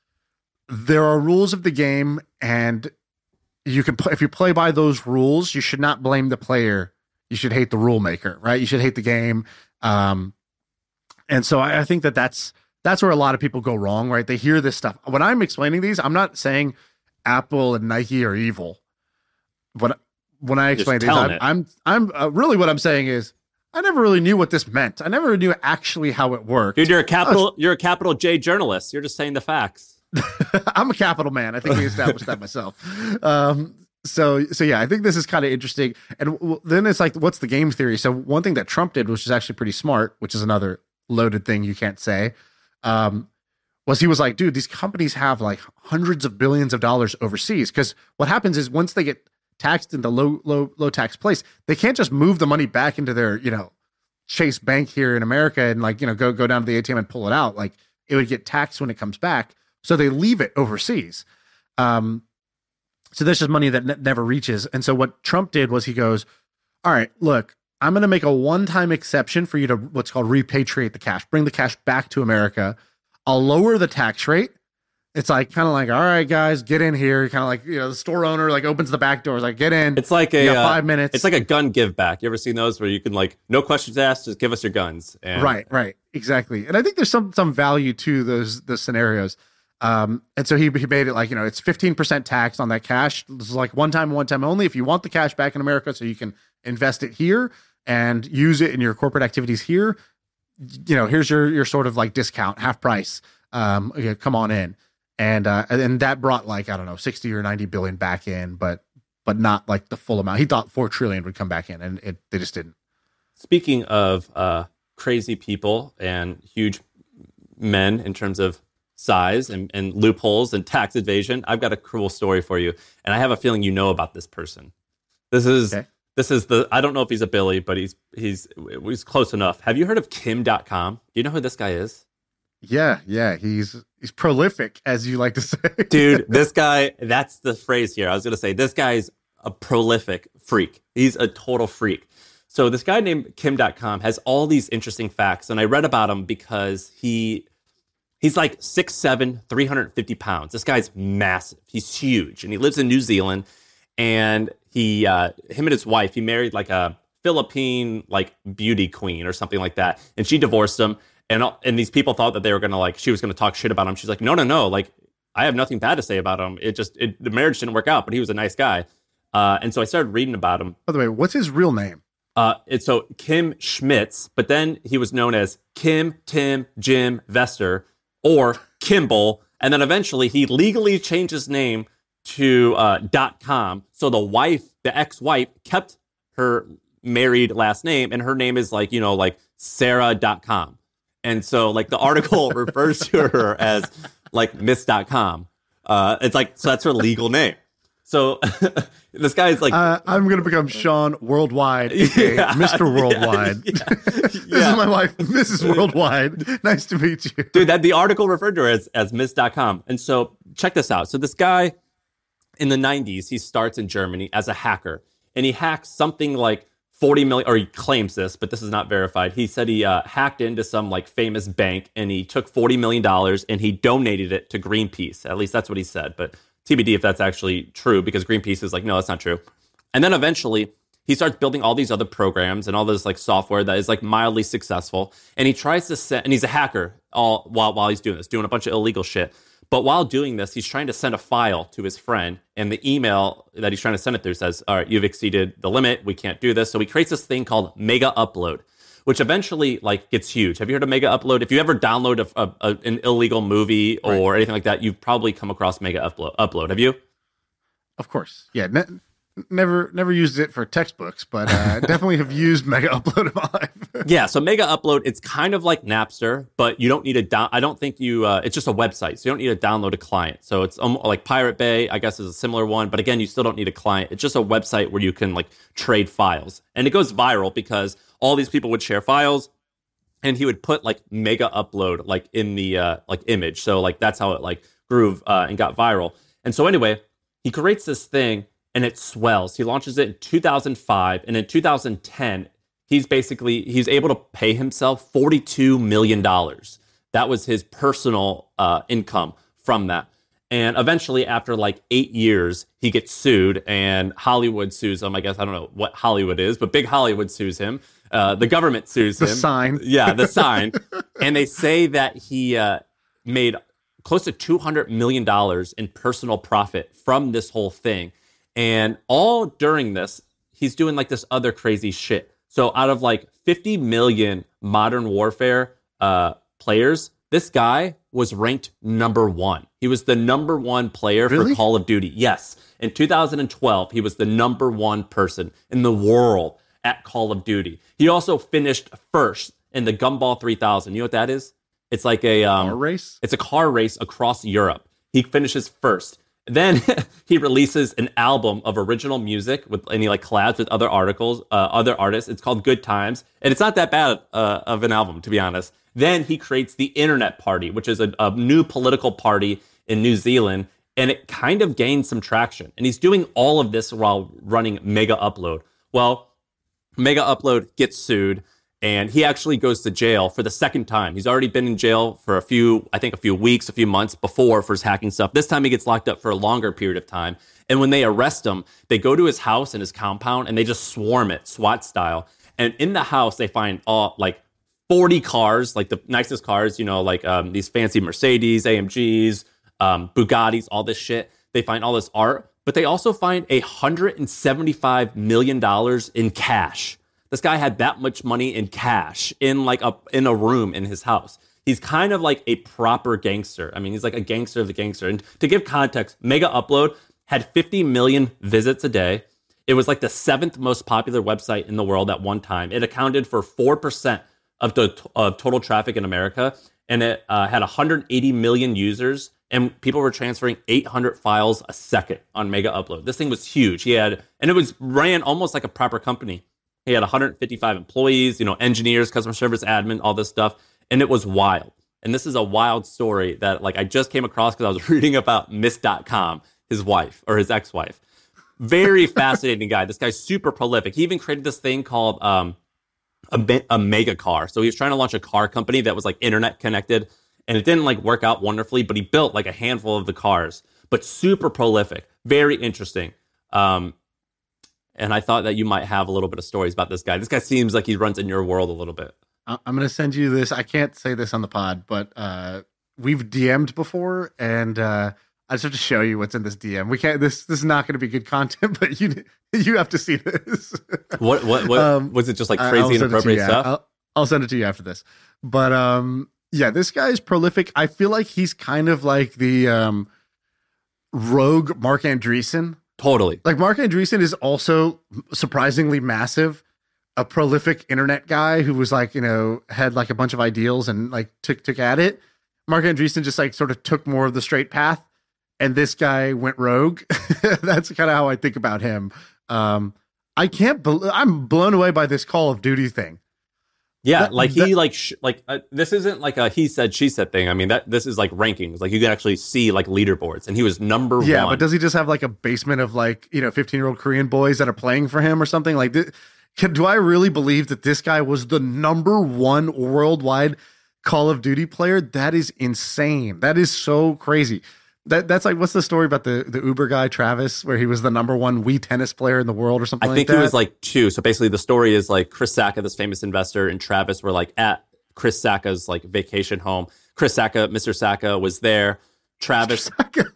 there are rules of the game, and you can if you play by those rules, you should not blame the player. You should hate the rule maker, right? You should hate the game. Um, and so I, I think that that's that's where a lot of people go wrong, right? They hear this stuff. When I'm explaining these, I'm not saying Apple and Nike are evil. But when I explain these, I'm I'm, I'm uh, really what I'm saying is I never really knew what this meant. I never knew actually how it worked. Dude, you're a capital was, you're a capital J journalist. You're just saying the facts. I'm a capital man. I think we established that myself. Um, so so yeah, I think this is kind of interesting. And w- then it's like, what's the game theory? So one thing that Trump did, which is actually pretty smart, which is another loaded thing you can't say. Um, was he was like, dude, these companies have like hundreds of billions of dollars overseas. Because what happens is once they get taxed in the low, low, low tax place, they can't just move the money back into their, you know, Chase Bank here in America and like, you know, go, go down to the A T M and pull it out. Like it would get taxed when it comes back. So they leave it overseas. Um, so there's just money that ne- never reaches. And so what Trump did was he goes, all right, look, I'm going to make a one-time exception for you to what's called repatriate the cash, bring the cash back to America. I'll lower the tax rate. It's like kind of like, all right, guys, get in here. Kind of like, you know, the store owner like opens the back doors, like get in. It's like a uh, five minutes. It's like a gun give back. You ever seen those where you can like no questions asked, just give us your guns. And right, right, exactly. And I think there's some some value to those those scenarios. Um, and so he he made it like, you know, it's fifteen percent tax on that cash. This is like one time, one time only. If you want the cash back in America, so you can invest it here and use it in your corporate activities here. You know, here's your your sort of like discount, half price. Um, okay, come on in, and uh, and that brought like I don't know sixty or ninety billion back in, but but not like the full amount. He thought four trillion would come back in, and it they just didn't. Speaking of uh, crazy people and huge men in terms of size and, and loopholes and tax evasion, I've got a cool story for you. And I have a feeling you know about this person. This is okay. this is the I don't know if he's a Billy, but he's he's he's close enough. Have you heard of Kim dot com? Do you know who this guy is? Yeah, yeah, he's he's prolific, as you like to say. Dude, this guy, that's the phrase here. I was going to say, this guy's a prolific freak. He's a total freak. So this guy named Kim dot com has all these interesting facts, and I read about him because he he's like six seven, three hundred fifty pounds. This guy's massive. He's huge, and he lives in New Zealand, and he, uh, him and his wife, he married like a Philippine like beauty queen or something like that, and she divorced him. And and these people thought that they were going to like, she was going to talk shit about him. She's like, no, no, no. Like, I have nothing bad to say about him. It just, it, the marriage didn't work out, but he was a nice guy. Uh, and so I started reading about him. By the way, what's his real name? Uh, it's so Kim Schmitz, but then he was known as Kim, Tim, Jim, Vester, or Kimball. And then eventually he legally changed his name to uh, .com. So the wife, the ex-wife, kept her married last name, and her name is like, you know, like Sarah dot com. And so, like, the article refers to her as, like, Miss dot com. Uh, it's like, so that's her legal name. So this guy's like... Uh, I'm going to become Sean Worldwide, yeah, Mister Worldwide. Yeah, yeah. This yeah. is my wife, Missus Worldwide. Nice to meet you. Dude, that the article referred to her as, as Miss dot com. And so, check this out. So this guy, in the nineties, he starts in Germany as a hacker. And he hacks something like forty million, or he claims this, but this is not verified. He said he uh, hacked into some like famous bank, and he took forty million dollars and he donated it to Greenpeace. At least that's what he said. But T B D if that's actually true, because Greenpeace is like, no, that's not true. And then eventually he starts building all these other programs and all this like software that is like mildly successful. And he tries to send, and he's a hacker all while, while he's doing this, doing a bunch of illegal shit. But while doing this, he's trying to send a file to his friend, and the email that he's trying to send it through says, all right, you've exceeded the limit. We can't do this. So he creates this thing called Mega Upload, which eventually like gets huge. Have you heard of Mega Upload? If you ever download a, a, a, an illegal movie or right. anything like that, you've probably come across Mega Upload. Upload. Have you? Of course. Yeah. Ne- never never used it for textbooks, but uh, definitely have used Mega Upload in my life. Yeah. So Mega Upload, it's kind of like Napster, but you don't need a down. I don't think you. Uh, it's just a website, so you don't need to download a client. So it's um, like Pirate Bay, I guess, is a similar one, but again, you still don't need a client. It's just a website where you can like trade files, and it goes viral because all these people would share files, and he would put like Mega Upload like in the uh, like image. So like that's how it like grew uh, and got viral. And so anyway, he creates this thing. And it swells. He launches it in two thousand five, and in two thousand ten, he's basically he's able to pay himself forty-two million dollars. That was his personal uh, income from that. And eventually, after like eight years, he gets sued, and Hollywood sues him. I guess I don't know what Hollywood is, but Big Hollywood sues him. Uh, the government sues the him. The sign, yeah, the sign, and they say that he uh, made close to two hundred million dollars in personal profit from this whole thing. And all during this, he's doing like this other crazy shit. So out of like fifty million Modern Warfare uh, players, this guy was ranked number one. He was the number one player really? for Call of Duty. Yes. In two thousand twelve, he was the number one person in the world at Call of Duty. He also finished first in the Gumball three thousand. You know what that is? It's like a um, car race? It's a car race across Europe. He finishes first. Then he releases an album of original music with any like collabs with other articles, uh, other artists. It's called Good Times, and it's not that bad uh, of an album, to be honest. Then he creates the Internet Party, which is a, a new political party in New Zealand, and it kind of gained some traction. And he's doing all of this while running Mega Upload. Well, Mega Upload gets sued, and he actually goes to jail for the second time. He's already been in jail for a few, I think a few weeks, a few months before for his hacking stuff. This time he gets locked up for a longer period of time. And when they arrest him, they go to his house and his compound, and they just swarm it, SWAT style. And in the house, they find all like forty cars, like the nicest cars, you know, like um, these fancy Mercedes, A M Gs, um, Bugattis, all this shit. They find all this art, but they also find one hundred seventy-five million dollars in cash. This guy had that much money in cash in like a in a room in his house. He's kind of like a proper gangster. I mean, he's like a gangster of the gangster. And to give context, Mega Upload had fifty million visits a day. It was like the seventh most popular website in the world at one time. It accounted for four percent of the of total traffic in America. and it uh, had one hundred eighty million users, and people were transferring eight hundred files a second on Mega Upload. This thing was huge. He had, and it was ran almost like a proper company. He had one hundred fifty-five employees, you know, engineers, customer service admin, all this stuff, and it was wild. And this is a wild story that, like, I just came across because I was reading about Miss dot com, his wife or his ex-wife. Very fascinating guy. This guy's super prolific. He even created this thing called um, a, a mega car. So he was trying to launch a car company that was like internet connected, and it didn't like work out wonderfully, but he built like a handful of the cars, but super prolific, very interesting. Um, and I thought that you might have a little bit of stories about this guy. This guy seems like he runs in your world a little bit. I'm going to send you this. I can't say this on the pod, but uh, we've D M'd before, and uh, I just have to show you what's in this D M. We can't. This this is not going to be good content, but you you have to see this. What what what um, was it? Just like crazy inappropriate stuff? I'll, I'll send it to you after this. But um, yeah, this guy is prolific. I feel like he's kind of like the um, rogue Mark Andreessen. Totally. Like Mark Andreessen is also surprisingly massive. A prolific internet guy who was like, you know, had like a bunch of ideals and like took took at it. Mark Andreessen just like sort of took more of the straight path, and this guy went rogue. That's kind of how I think about him. Um, I can't. Be- I'm blown away by this Call of Duty thing. Yeah, that, like that, he like sh- like uh, this isn't like a he said she said thing. I mean that this is like rankings. Like you can actually see like leaderboards, and he was number yeah, one. Yeah, but does he just have like a basement of like, you know, fifteen year old Korean boys that are playing for him or something like this? Can, do I really believe that this guy was the number one worldwide Call of Duty player? That is insane. That is so crazy. That that's like, what's the story about the, the Uber guy, Travis, where he was the number one Wii tennis player in the world or something I like think that? it was like two. So basically the story is like Chris Sacca, this famous investor, and Travis were like at Chris Sacca's like vacation home. Chris Sacca, Mister Sacca was there. Travis,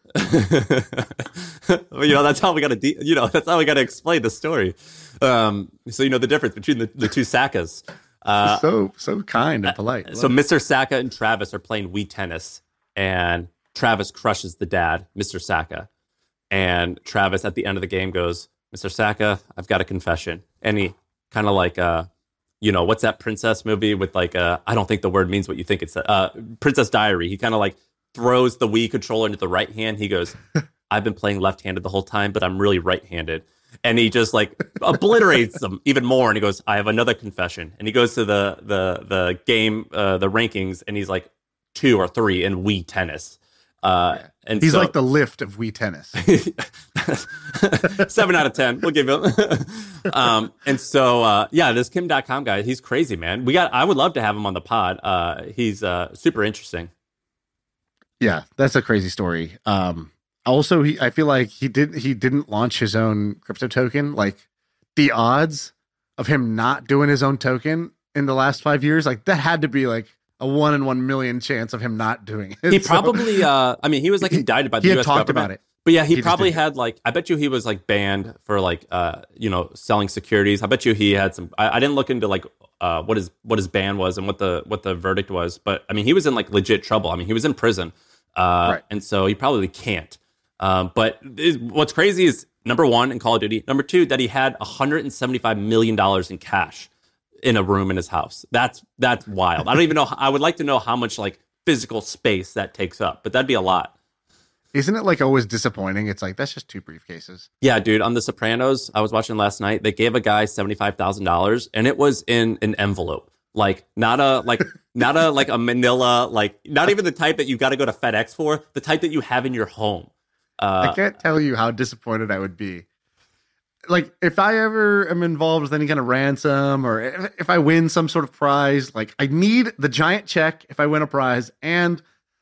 you know, that's how we got to, de- you know, that's how we got to explain the story. Um, so you know the difference between the, the two Saccas. Uh, so so kind and polite. So Mister Sacca and Travis are playing Wii tennis, and Travis crushes the dad, Mister Sacca, and Travis at the end of the game goes, "Mister Sacca, I've got a confession," and he kind of like, uh, you know, what's that princess movie with like, uh, I don't think the word means what you think it's, uh, Princess Diary. He kind of like throws the Wii controller into the right hand. He goes, "I've been playing left-handed the whole time, but I'm really right-handed." And he just like obliterates them even more. And he goes, "I have another confession." And he goes to the the the game, uh, the rankings, and he's like two or three in Wii tennis. Uh, yeah. And he's so, like the lift of Wii tennis. Seven out of ten, we'll give him. um, and so, uh, yeah, this Kim dot com guy, he's crazy, man. We got. I would love to have him on the pod. Uh, he's uh, super interesting. Yeah, that's a crazy story. Um, also, he I feel like he did he didn't launch his own crypto token. Like the odds of him not doing his own token in the last five years, like that had to be like a one in one million chance of him not doing it. He so, probably, uh, I mean, he was like indicted by the he U S had talked government. about it. But yeah, he, he probably had like, I bet you he was like banned for like, uh, you know, selling securities. I bet you he had some, I, I didn't look into like uh, what his what his ban was and what the what the verdict was. But I mean, he was in like legit trouble. I mean, he was in prison. Uh, right. And so he probably can't. Um, but it, what's crazy is number one in Call of Duty, number two, that he had one hundred seventy-five million dollars in cash in a room in his house. That's that's wild. I don't even know. I would like to know how much like physical space that takes up, but that'd be a lot. Isn't it like always disappointing? It's like, that's just two briefcases. Yeah, dude. On The Sopranos, I was watching last night. They gave a guy seventy-five thousand dollars, and it was in an envelope. Like not a like not a like a Manila, like not even the type that you got to go to FedEx for. The type that you have in your home. Uh, I can't tell you how disappointed I would be. Like if I ever am involved with any kind of ransom, or if, if I win some sort of prize, like I need the giant check if I win a prize, and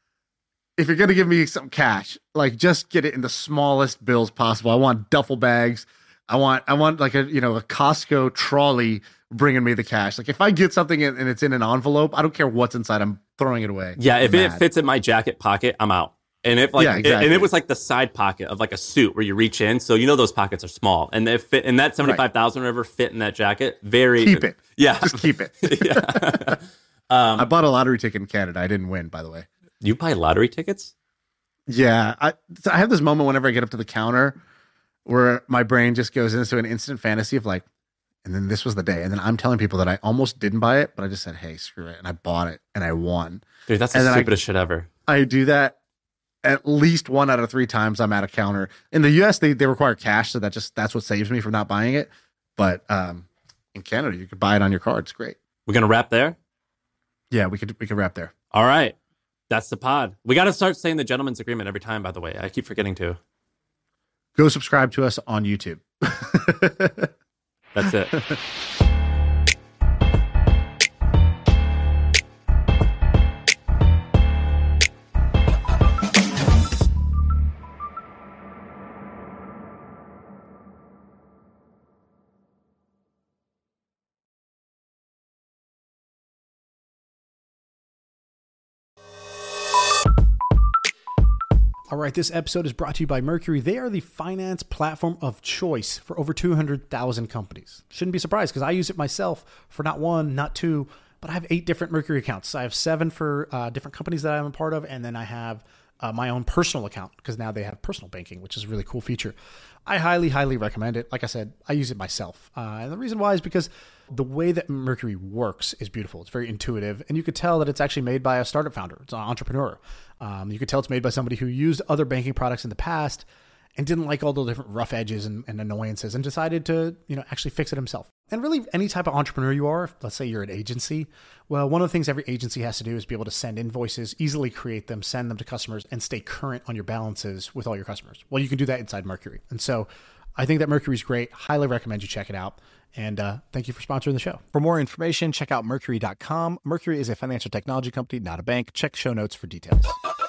if you're going to give me some cash, like just get it in the smallest bills possible. I want duffel bags. I want, I want like a, you know, a Costco trolley bringing me the cash. Like if I get something in, and it's in an envelope, I don't care what's inside. I'm throwing it away. Yeah. If I'm it mad. fits in my jacket pocket, I'm out. And if like, yeah, exactly. it, and it was like the side pocket of like a suit where you reach in. So, you know, those pockets are small, and if fit, and that seventy-five thousand right. or whatever fit in that jacket, very keep it. Yeah. Just keep it. yeah. um, I bought a lottery ticket in Canada. I didn't win, by the way. You buy lottery tickets? Yeah, I I have this moment whenever I get up to the counter where my brain just goes into an instant fantasy of like, And then this was the day. And then I'm telling people that I almost didn't buy it, but I just said, hey, screw it. And I bought it and I won. Dude, that's the and stupidest I, shit ever. I do that at least one out of three times I'm at a counter. In the U S, they, they require cash. So that just, that's what saves me from not buying it. But um, in Canada, you could buy it on your card. It's great. We're going to wrap there? Yeah, we could, we could wrap there. All right. That's the pod. We got to start saying the gentleman's agreement every time, by the way. I keep forgetting to. Go subscribe to us on YouTube. That's it. All right, this episode is brought to you by Mercury. They are the finance platform of choice for over two hundred thousand companies. Shouldn't be surprised because I use it myself for not one, not two, but I have eight different Mercury accounts. I have seven for uh, different companies that I'm a part of, and then I have uh, my own personal account because now they have personal banking, which is a really cool feature. I highly, highly recommend it. Like I said, I use it myself. Uh, and the reason why is because the way that Mercury works is beautiful. It's very intuitive, and you could tell that it's actually made by a startup founder. It's an entrepreneur. Um, you could tell it's made by somebody who used other banking products in the past and didn't like all the different rough edges and, and annoyances and decided to, you know, actually fix it himself. And really, any type of entrepreneur you are, let's say you're an agency, well, one of the things every agency has to do is be able to send invoices, easily create them, send them to customers, and stay current on your balances with all your customers. Well, you can do that inside Mercury. And so I think that Mercury is great. Highly recommend you check it out. And uh, thank you for sponsoring the show. For more information, check out Mercury dot com. Mercury is a financial technology company, not a bank. Check show notes for details.